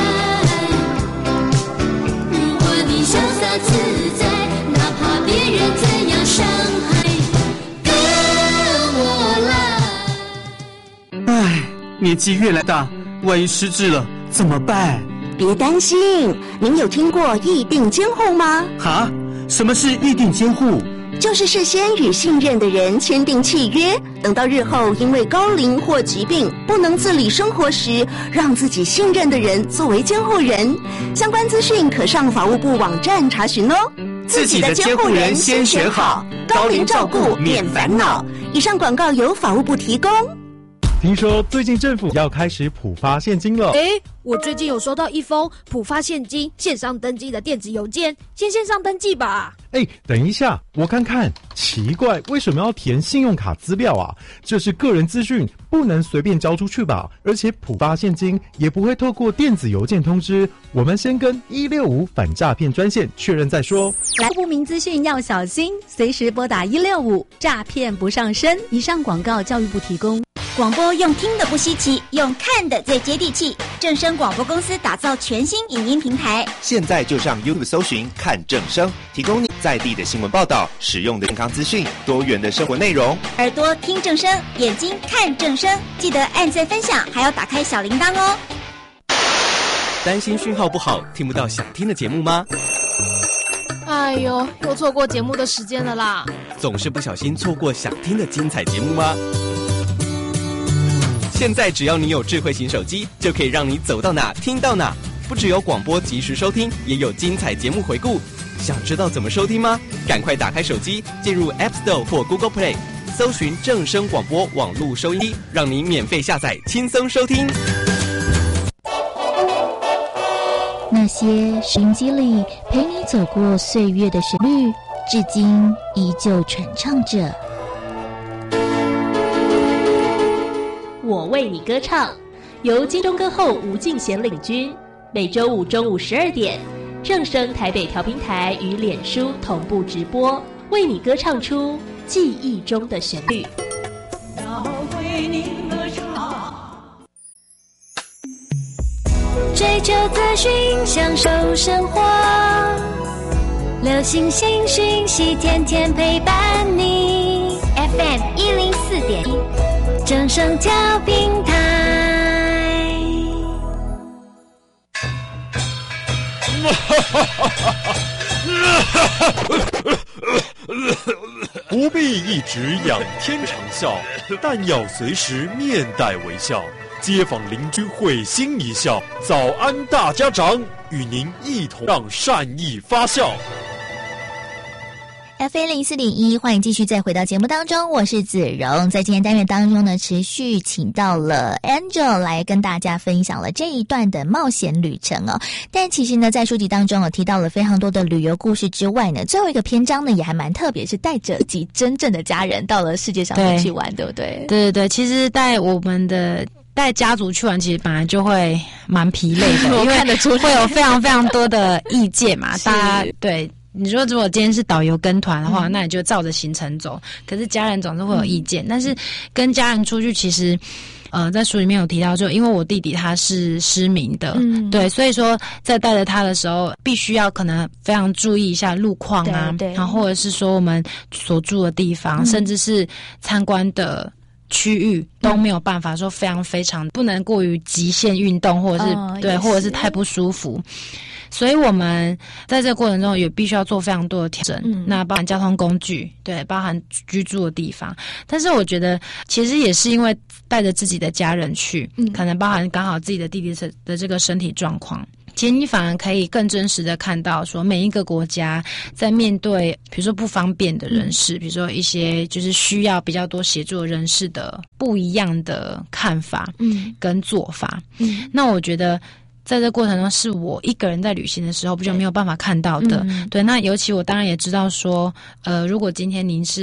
如果你潇洒自在，哪怕别人怎样伤害，跟我来。 唉，年纪越来大，万一失智了怎么办？ 别担心，您有听过议定监护吗？ 哈？什么是议定监护？ 就是事先与信任的人签订契约，等到日后因为高龄或疾病不能自理生活时，让自己信任的人作为监护人。相关资讯可上法务部网站查询哦。 自己的监护人先选好，高龄照顾免烦恼。 以上广告由法务部提供。 听说最近政府要开始普发现金了。 诶，我最近有收到一封普发现金线上登记的电子邮件，先线上登记吧。 诶，等一下，我看看，奇怪，为什么要填信用卡资料啊？这是个人资讯，不能随便交出去吧？而且普发现金也不会透过电子邮件通知，我们先跟一六五反诈骗专线确认再说。 来不明资讯要小心，随时拨打一六五，诈骗不上身。以上广告教育部提供。 广播用听的不稀奇，用看的最接地气。正声广播公司打造全新影音平台， 现在就上 YouTube 搜寻看正声，提供你在地的新闻报道、实用的健康资讯、多元的生活内容。 耳朵听正声，眼睛看正声，记得按赞分享，还要打开小铃铛哦。 担心讯号不好，听不到想听的节目吗？ 哎呦，又错过节目的时间了啦！ 总是不小心错过想听的精彩节目吗？现在只要你有智慧型手机，就可以让你走到哪听到哪。不只有广播及时收听，也有精彩节目回顾。想知道怎么收听吗？赶快打开手机，进入 App Store 或 Google Play， 搜寻正声广播网络收音机，让你免费下载，轻松收听。 那些收音机里陪你走过岁月的旋律，至今依旧传唱着。 我为你歌唱，由金钟歌后吴敬贤领军，每周五中午十二点，正声台北调频台与脸书同步直播，为你歌唱出记忆中的旋律。 要为你歌唱，追求资讯，享受生活，流行新讯息，天天陪伴你。F M 一零四点一。正声调频台， 不必一直仰天长啸，但要随时面带微笑。街坊邻居会心一笑，早安大家长，与您一同让善意发酵。 F A 零四点一，欢迎继续再回到节目当中，我是子荣。在今天单元当中呢，持续请到了 Angel 来跟大家分享了这一段的冒险旅程哦。但其实呢，在书籍当中有提到了非常多的旅游故事之外呢，最后一个篇章呢也还蛮特别，是带着及真正的家人到了世界上面去玩， 对, 对不对？ 对对对，其实带我们的。带家族去玩，其实本来就会蛮疲累的，因为会有非常非常多的意见嘛。大家对你说，如果今天是导游跟团的话，嗯、那你就照着行程走。可是家人总是会有意见，嗯、但是跟家人出去，其实呃，在书里面有提到，就因为我弟弟他是失明的，嗯、对，所以说在带着他的时候，必须要可能非常注意一下路况啊，然后或者是说我们所住的地方，嗯、甚至是参观的。区域都没有办法说非常非常不能过于极限运动，或者是、哦、对，或者是太不舒服。所以我们在这个过程中也必须要做非常多的调整，嗯、那包含交通工具，对，包含居住的地方。但是我觉得其实也是因为带着自己的家人去，嗯、可能包含刚好自己的弟弟的这个身体状况。其实你反而可以更真实的看到说每一个国家在面对比如说不方便的人士，嗯、比如说一些就是需要比较多协助的人士的不一样的看法跟做法。嗯、那我觉得在这过程中是我一个人在旅行的时候不就没有办法看到的。 对, 对，那尤其我当然也知道说呃，如果今天您是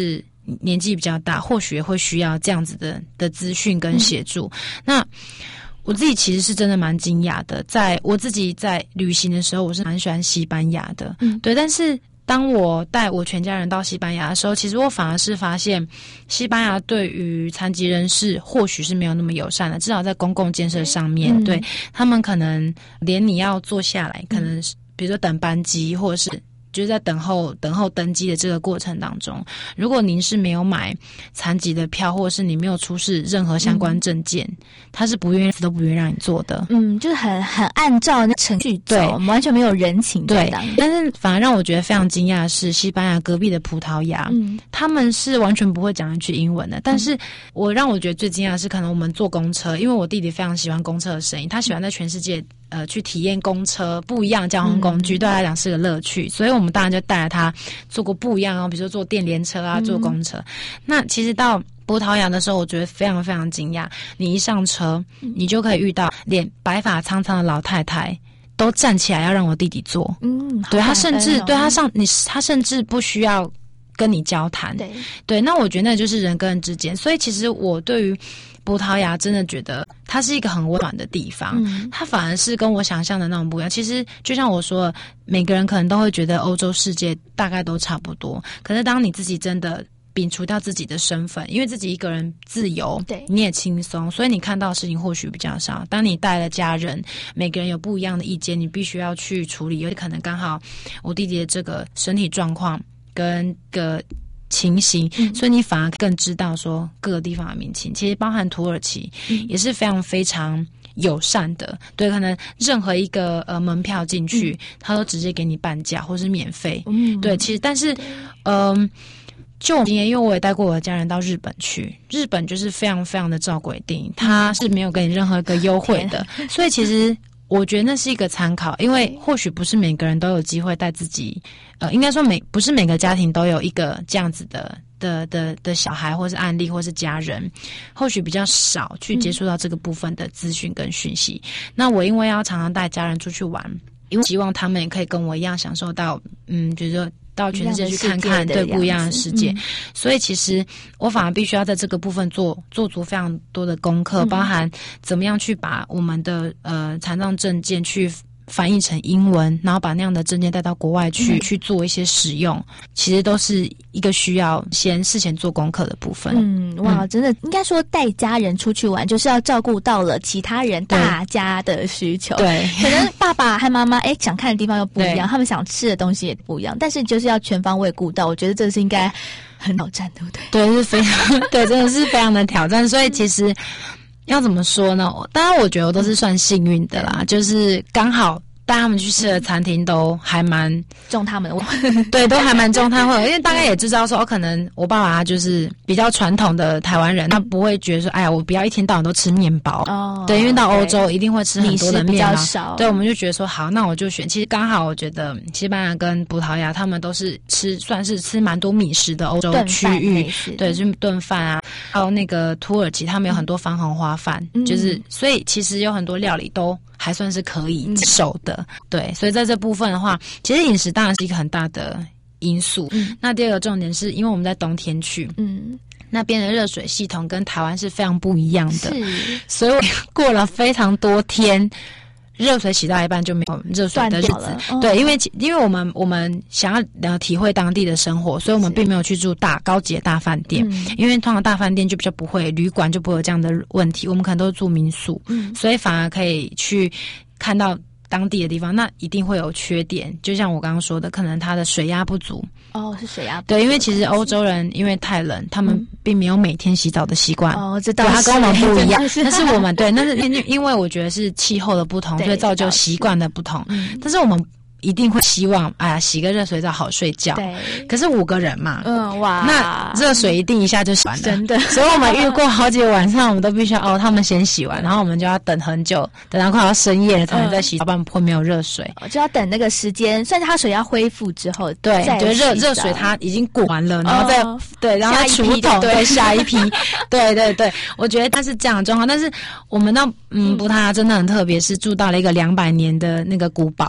年纪比较大，或许也会需要这样子的的资讯跟协助。嗯、那我自己其实是真的蛮惊讶的，在我自己在旅行的时候，我是蛮喜欢西班牙的，嗯，对。但是当我带我全家人到西班牙的时候，其实我反而是发现，西班牙对于残疾人士或许是没有那么友善的，至少在公共建设上面，嗯、对他们可能连你要坐下来，可能是比如说等班机，或者是。就是在等候等候登机的这个过程当中，如果您是没有买残疾的票，或者是你没有出示任何相关证件，嗯、他是不愿意都不愿意让你做的。 嗯，就是很很按照那程序走，对，完全没有人情在当中。 但是反而让我觉得非常惊讶的是，西班牙隔壁的葡萄牙，嗯，他们是完全不会讲一句英文的。但是我让我觉得最惊讶的是，可能我们坐公车，因为我弟弟非常喜欢公车的声音，他喜欢在全世界。呃，去体验公车不一样的交通工具，嗯、对他来讲是个乐趣，所以我们当然就带着他坐过不一样哦，比如说坐电联车啊，坐公车。嗯、那其实到葡萄牙的时候，我觉得非常非常惊讶，你一上车，你就可以遇到连白发苍苍的老太太都站起来要让我弟弟坐。嗯，对他甚至、哦、对他上你，他甚至不需要跟你交谈。对对，那我觉得那就是人跟人之间，所以其实我对于。葡萄牙真的觉得它是一个很温暖的地方，嗯、它反而是跟我想象的那种不一样。其实就像我说的，每个人可能都会觉得欧洲世界大概都差不多，可是当你自己真的摒除掉自己的身份，因为自己一个人自由，对，你也轻松，所以你看到的事情或许比较少。当你带了家人，每个人有不一样的意见，你必须要去处理，有可能刚好我弟弟的这个身体状况跟个。情形，所以你反而更知道说各个地方的民情，其实包含土耳其、嗯、也是非常非常友善的，对，可能任何一个呃门票进去，嗯、他都直接给你半价或是免费，嗯，对，其实但是，嗯、呃，就我经验，因为我也带过我的家人到日本去，日本就是非常非常的照规定，他是没有给你任何一个优惠的，所以其实。我觉得那是一个参考，因为或许不是每个人都有机会带自己，呃，应该说每不是每个家庭都有一个这样子的的的的小孩，或是案例，或是家人，或许比较少去接触到这个部分的资讯跟讯息。嗯、那我因为要常常带家人出去玩，因为希望他们也可以跟我一样享受到，嗯，就是说。到全世界去看看，对不一样的世界，嗯、所以其实我反而必须要在这个部分做做足非常多的功课，嗯、包含怎么样去把我们的呃残障证件去翻译成英文，然后把那样的证件带到国外去、嗯、去做一些使用，其实都是一个需要先事前做功课的部分。 嗯，哇，嗯、真的应该说带家人出去玩，就是要照顾到了其他人大家的需求。对，可能爸爸和妈妈哎想看的地方又不一样，他们想吃的东西也不一样，但是就是要全方位顾到，我觉得这是应该很挑战，对不对？ 对，是非常对，真的是非常的挑战。所以其实。要怎么说呢？当然，我觉得我都是算幸运的啦，嗯、就是刚好带他们去吃的餐厅都还蛮中他们的， 对，都还蛮中他们，因为大概也知道说，哦，可能我爸爸他就是比较传统的台湾人，他不会觉得说，哎呀，我不要一天到晚都吃面包，哦，对，因为到欧洲一定会吃很多的面包，少对，我们就觉得说，好，那我就选。其实刚好，我觉得西班牙跟葡萄牙他们都是吃算是吃蛮多米食的欧洲区域，对，就是炖饭啊。还有那个土耳其，他们有很多番红花饭，嗯、就是所以其实有很多料理都还算是可以接受的，嗯、对。所以在这部分的话，其实饮食当然是一个很大的因素。嗯、那第二个重点是因为我们在冬天去，嗯，那边的热水系统跟台湾是非常不一样的，所以我过了非常多天。热水洗到一半就没有热水的日子，哦、对，因为因为我们我们想要呃体会当地的生活，所以我们并没有去住大高级的大饭店，嗯、因为通常大饭店就比较不会，旅馆就不会有这样的问题，我们可能都是住民宿，嗯、所以反而可以去看到当地的地方，那一定会有缺点，就像我刚刚说的，可能它的水压不足。 哦，是水压不足。 对，因为其实欧洲人因为太冷，他们并没有每天洗澡的习惯。 哦，这倒是。他跟我们不一样，但是我们对，那是因因为我觉得是气候的不同，所以造就习惯的不同。嗯、但是我们。一定会希望，哎呀，洗个热水澡好睡觉。对。可是五个人嘛，嗯哇，那热水一定一下就洗完了，真的。所以我们遇过好几个晚上，我们都必须要哦，他们先洗完，然后我们就要等很久，等到快要深夜了才能再洗，要不然会没有热水。 就要等那个时间，算是它水要恢复之后， 对，就热热水它已经过完了，然后再、哦、对，然后再储桶，对，下一批，对对对，我觉得它是这样的状况。但是我们到嗯葡萄牙真的很特别，是住到了一个两百年的那个古堡。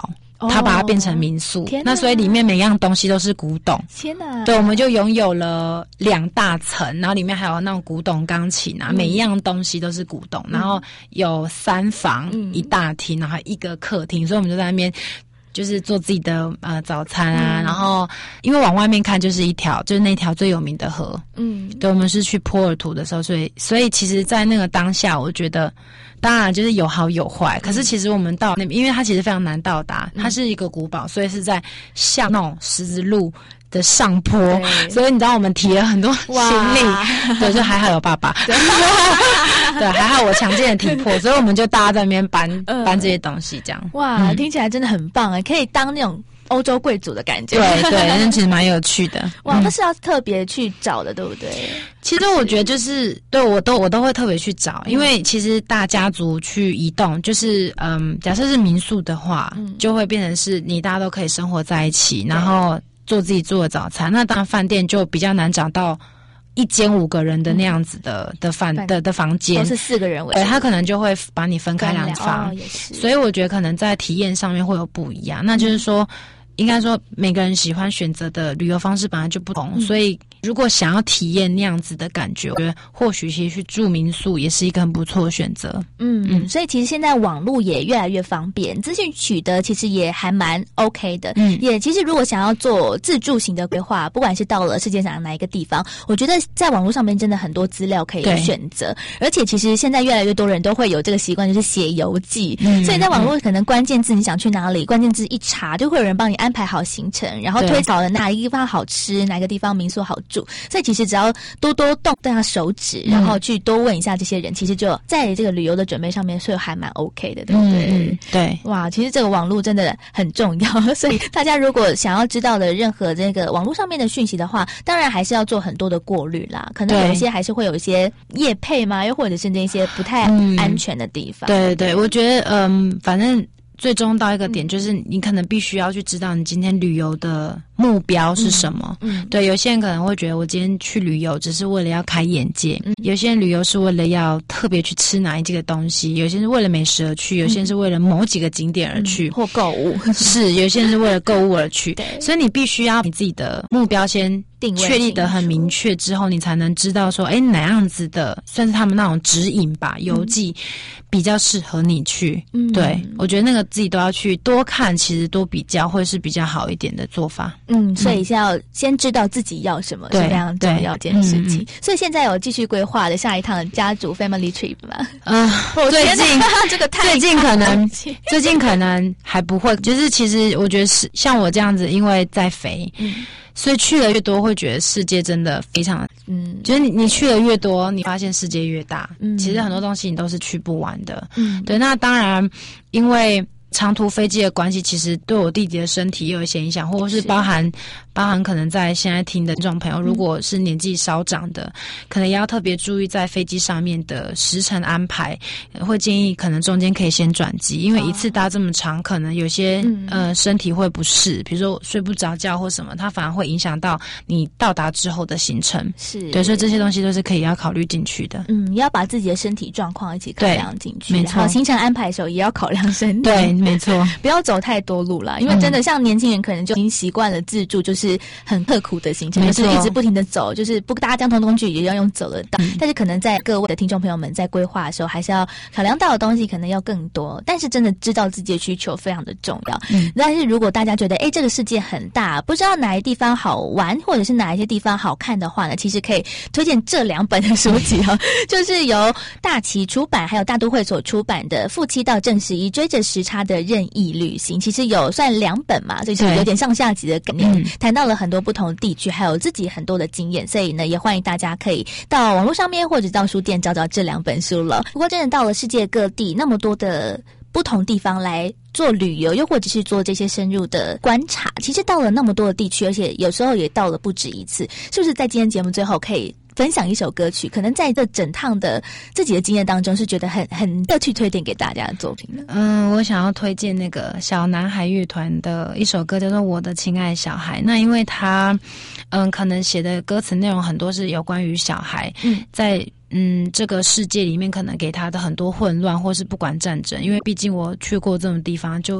它把它变成民宿。 天哪那所以里面每样东西都是古董。 天哪！ 对，我们就拥有了两大层，然后里面还有那种古董钢琴啊， 嗯每一样东西都是古董，然后有三房、 嗯一大厅，然后还一个客厅，所以我们就在那边。就是做自己的呃早餐啊， 嗯、 然后因为往外面看就是一条，就是那条最有名的河。 嗯， 对，我们是去波尔图的时候，所以所以其实，在那个当下，我觉得当然就是有好有坏。嗯、可是其实我们到那边，因为它其实非常难到达，它是一个古堡，所以是在像那种十字路的上坡，所以你知道我们提了很多行李，对，就还好有爸爸，对，还好我强健的体魄，所以我们就大家在那边搬、呃、搬这些东西，这样。 哇，嗯、听起来真的很棒哎，可以当那种欧洲贵族的感觉。 对对，那其实蛮有趣的。 哇，那是要特别去找的，对不对？ 其实我觉得就是对我都我都会特别去找，因为其实大家族去移动，就是嗯，假设是民宿的话，嗯、就会变成是你大家都可以生活在一起，然后做自己做的早餐。那当然饭店就比较难找到一间五个人的那样子的、嗯、的饭的的房间， 都是四个人为主， 对，他可能就会把你分开两房， 哦、也是。 所以我觉得可能在体验上面会有不一样。那就是说，嗯、应该说每个人喜欢选择的旅游方式本来就不同，嗯、所以如果想要体验那样子的感觉，我觉得或许其实去住民宿也是一个很不错的选择。 嗯嗯，所以其实现在网络也越来越方便，资讯取得其实也还蛮 OK 的。嗯，也其实如果想要做自助型的规划，不管是到了世界上哪一个地方，我觉得在网络上面真的很多资料可以选择，而且其实现在越来越多人都会有这个习惯，就是写游记。嗯，所以在网络可能关键字你想去哪里，关键字一查就会有人帮你安排好行程，然后推导了哪一个地方好吃，哪个地方民宿好住。所以其实只要多多动动下手指，然后去多问一下这些人，其实就在这个旅游的准备上面是还蛮 OK 的，对不对？ 嗯，对。 哇，其实这个网络真的很重要，所以大家如果想要知道的任何这个网络上面的讯息的话，当然还是要做很多的过滤啦。可能有一些还是会有一些业配嘛，又或者是那些不太安全的地方。 嗯、对对，我觉得嗯，反正。最终到一个点，就是你可能必须要去知道你今天旅游的目标是什么。嗯，嗯对，有些人可能会觉得我今天去旅游只是为了要开眼界，嗯、有些人旅游是为了要特别去吃哪一几个东西，有些人是为了美食而去，有些人是为了某几个景点而去， 嗯、或购物， 是有些人是为了购物而去。对，所以你必须要你自己的目标先定位确立得很明确之后，你才能知道说，哎，哪样子的算是他们那种指引吧，游记比较适合你去。嗯，对，我觉得那个自己都要去多看，其实多比较会是比较好一点的做法。 嗯，所以是要先知道自己要什么，是非常重要一件事情。嗯、所以现在有继续规划的下一趟的家族 family trip 吗？ 嗯、呃，最近这个太最近可能最近可能还不会，就是其实我觉得是像我这样子，因为在肥。嗯，所以去的越多，会觉得世界真的非常，嗯，就是你你去的越多，你发现世界越大。嗯，其实很多东西你都是去不完的。嗯，对。那当然，因为长途飞机的关系，其实对我弟弟的身体也有一些影响，或者是包含包含可能在现在听的听众朋友，如果是年纪稍长的，嗯、可能也要特别注意在飞机上面的时程安排，会建议可能中间可以先转机，因为一次搭这么长，可能有些、嗯、呃身体会不适，比如说睡不着觉或什么，它反而会影响到你到达之后的行程。 是， 对，所以这些东西都是可以要考虑进去的。 嗯，要把自己的身体状况一起考量进去， 没错。 然后行程安排的时候也要考量身体。 对，没错， 不要走太多路啦，因为真的像年轻人可能就已经习惯了自助，就是很刻苦的行程，就是一直不停的走，就是不搭交通工具也要用走得到。嗯、但是可能在各位的听众朋友们在规划的时候，还是要考量到的东西可能要更多。但是真的知道自己的需求非常的重要。嗯，但是如果大家觉得哎这个世界很大，不知道哪一地方好玩，或者是哪一些地方好看的话呢，其实可以推荐这两本的书籍哦，就是由大旗出版还有大都会所出版的《负七到正十一追着时差的任意旅行》，其实有算两本嘛，所以是有点上下集的概念，谈到了很多不同地区，还有自己很多的经验，所以呢，也欢迎大家可以到网络上面或者到书店找找这两本书了。不过，真的到了世界各地那么多的不同地方来做旅游，又或者是做这些深入的观察，其实到了那么多的地区，而且有时候也到了不止一次，是不是在今天节目最后可以分享一首歌曲，可能在这整趟的自己的经验当中是觉得很很乐趣推荐给大家的作品呢？ 嗯，我想要推荐那个小男孩乐团的一首歌，叫做《我的亲爱小孩》。那因为他嗯可能写的歌词内容很多是有关于小孩，嗯，在嗯这个世界里面可能给他的很多混乱，或是不管战争，因为毕竟我去过这种地方，就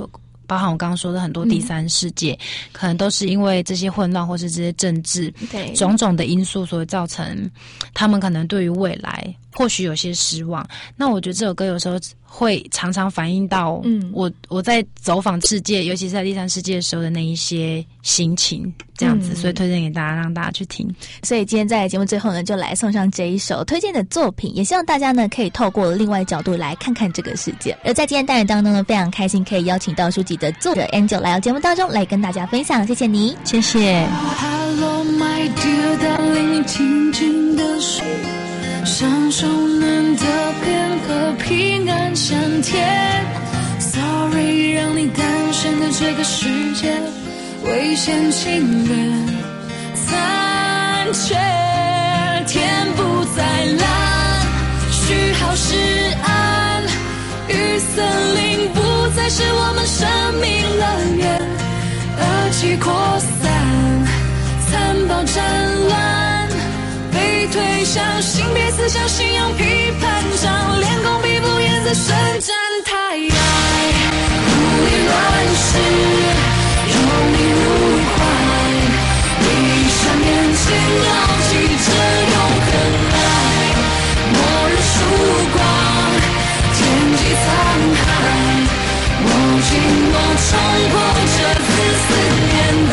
包含我刚刚说的很多第三世界，嗯、可能都是因为这些混乱或是这些政治对种种的因素，所以造成他们可能对于未来或许有些失望。那我觉得这首歌有时候会常常反映到我、嗯、我在走访世界，尤其是在第三世界的时候的那一些心情，这样子，嗯、所以推荐给大家，让大家去听。 所以今天在节目最后呢，就来送上这一首推荐的作品，也希望大家呢可以透过另外角度来看看这个世界。而在今天单元当中呢，非常开心可以邀请到书籍的作者 Angel 来到节目当中来跟大家分享，谢谢你， 谢谢。 Hello my dear darling， 你静静的睡，享受难得片和平安香甜。Sorry 让你诞生的这个世界危险侵略残缺，天不再蓝，序号是暗，雨森林不再是我们生命乐园，恶气扩散，残暴战乱，被推向性别思想信仰批判上，脸孔皮肤颜色伸展太阳，无力乱世拥你入怀，闭上眼睛牢记着永恒爱，末日曙光天际沧海，握紧我冲破这自私年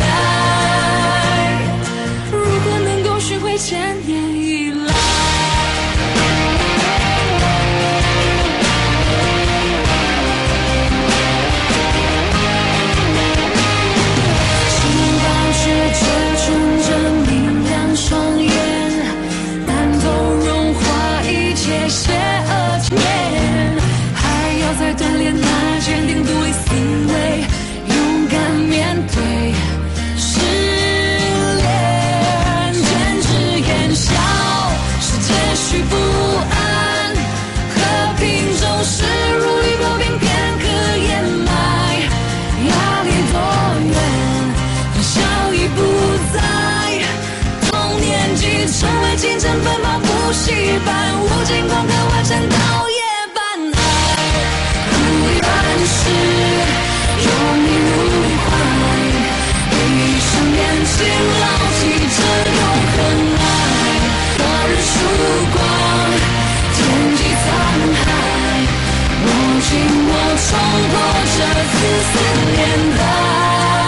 代，如果能够寻回千年以来学着纯真明亮双眼，难否融化一切邪恶情念，还要再锻炼那坚定独立思维，勇敢面对失恋，坚持言笑，是接续不安，和平总是如履薄冰，片刻掩埋，压力多远笑意不在，同年纪成为竞争奔跑补习班，无尽狂歌完成到夜半爱，无力乱世拥你入怀，闭上眼睛牢记着永恒爱，末日曙光天际沧海，握紧我冲破这自私年代，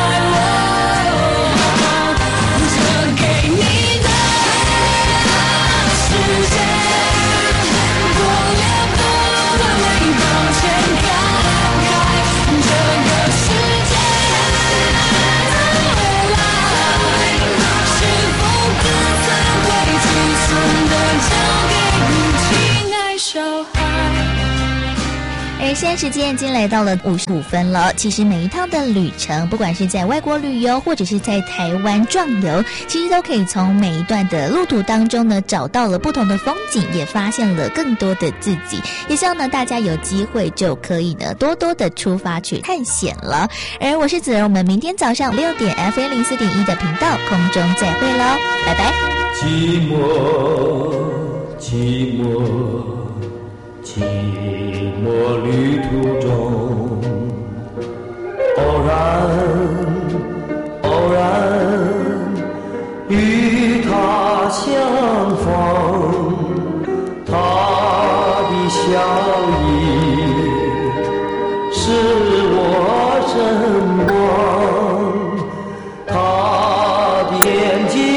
而现在时间已经来到了五十五分了。其实每一趟的旅程，不管是在外国旅游，或者是在台湾壮游，其实都可以从每一段的路途当中呢，找到了不同的风景，也发现了更多的自己。也希望呢，大家有机会就可以呢，多多的出发去探险了。而我是子儿，我们明天早上六点 F M 零四点一的频道空中再会喽，拜拜。 寂寞，寂寞。寂寞旅途中，偶然偶然与他相逢，他的笑意是我真光，他的眼睛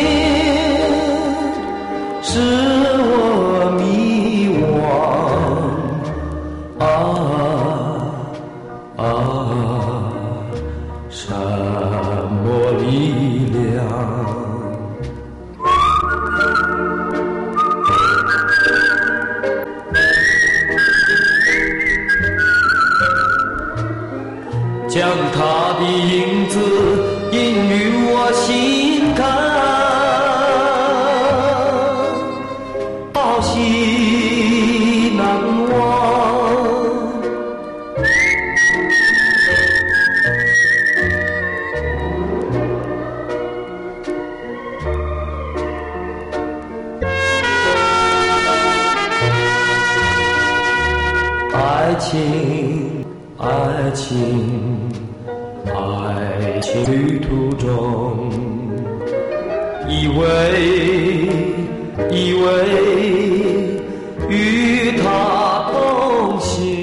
是我迷惘。啊啊，什么力量？将他的影子印于我心坎，朝夕难忘。爱情，爱情， 爱情旅途中，以为以为与他同行。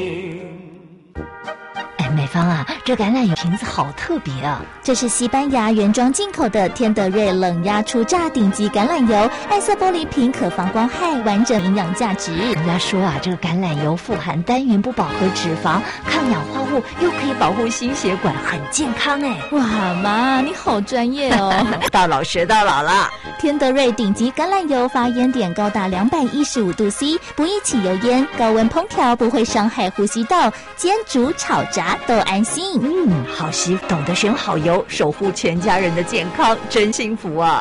哎，美芳啊，这橄榄油瓶子好特别啊！ 这是西班牙原装进口的天德瑞冷压初榨顶级橄榄油，暗色玻璃瓶可防光害，完整营养价值。 人家说啊，这个橄榄油富含单元不饱和脂肪，抗氧化物，又可以保护心血管，很健康哎！ 哇，妈，你好专业哦！ 到老学到老了。 天德瑞顶级橄榄油发烟点高达两百一十五度 C， 不易起油烟，高温烹调不会伤害呼吸道，煎煮炒炸都安心。 嗯，好媳妇懂得选好油，守护全家人的健康，真幸福啊！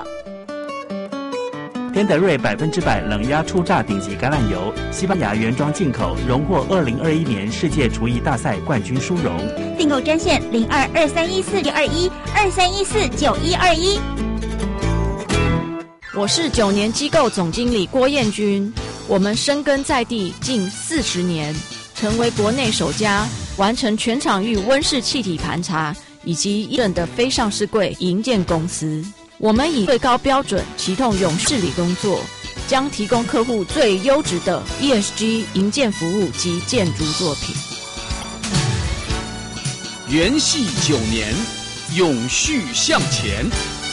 天德瑞百分之百冷压初榨顶级橄榄油，西班牙原装进口，荣获二零二一年世界厨艺大赛冠军殊荣。 订购专线零二二三一四九二一二三一四九一二一。 我是九年机构总经理郭彦君，我们深耕在地近四十年，成为国内首家完成全场域温室气体盘查以及医院的非上市柜营建公司。我们以最高标准启动永续里工作，将提供客户最优质的 E S G 营建服务及建筑作品。 元系九年，永续向前。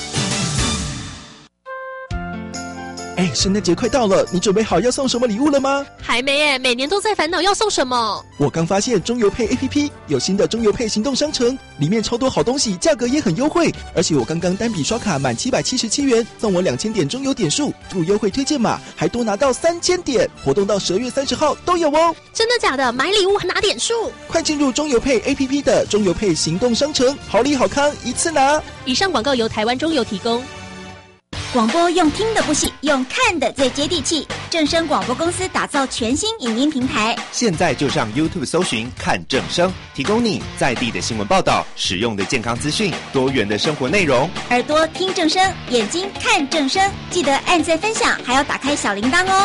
哎，圣诞节快到了，你准备好要送什么礼物了吗？ 还没耶，每年都在烦恼要送什么。 我刚发现中邮配 A P P 有新的中邮配行动商城，里面超多好东西，价格也很优惠。而且我刚刚单笔刷卡满七百七十七元，送我两千点中邮点数，入优惠推荐码，还多拿到三千点，活动到十二月三十号都有哦。 真的假的？买礼物拿点数？ 快进入中邮配 A P P 的中邮配行动商城，好礼好康一次拿。 以上广告由台湾中邮提供。 广播用听的不细，用看的最接地气。正声广播公司打造全新影音平台， 现在就上 YouTube 搜寻看正声，提供你在地的新闻报道、实用的健康资讯、多元的生活内容。 耳朵听正声，眼睛看正声，记得按赞分享，还要打开小铃铛哦。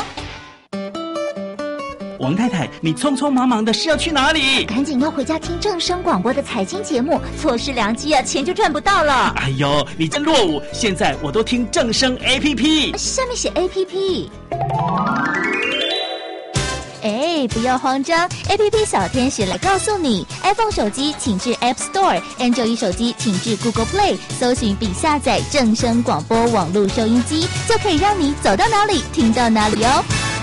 王太太，你匆匆忙忙的是要去哪里？ 赶紧要回家听正声广播的财经节目，错失良机啊，钱就赚不到了。 哎呦，你真落伍！现在我都听正声 A P P， 下面写 A P P。 哎，不要慌张 ，A P P 小天使来告诉你 ，iPhone 手机请至 App Store，Android 手机请至 Google Play， 搜寻并下载正声广播网络收音机，就可以让你走到哪里听到哪里哦。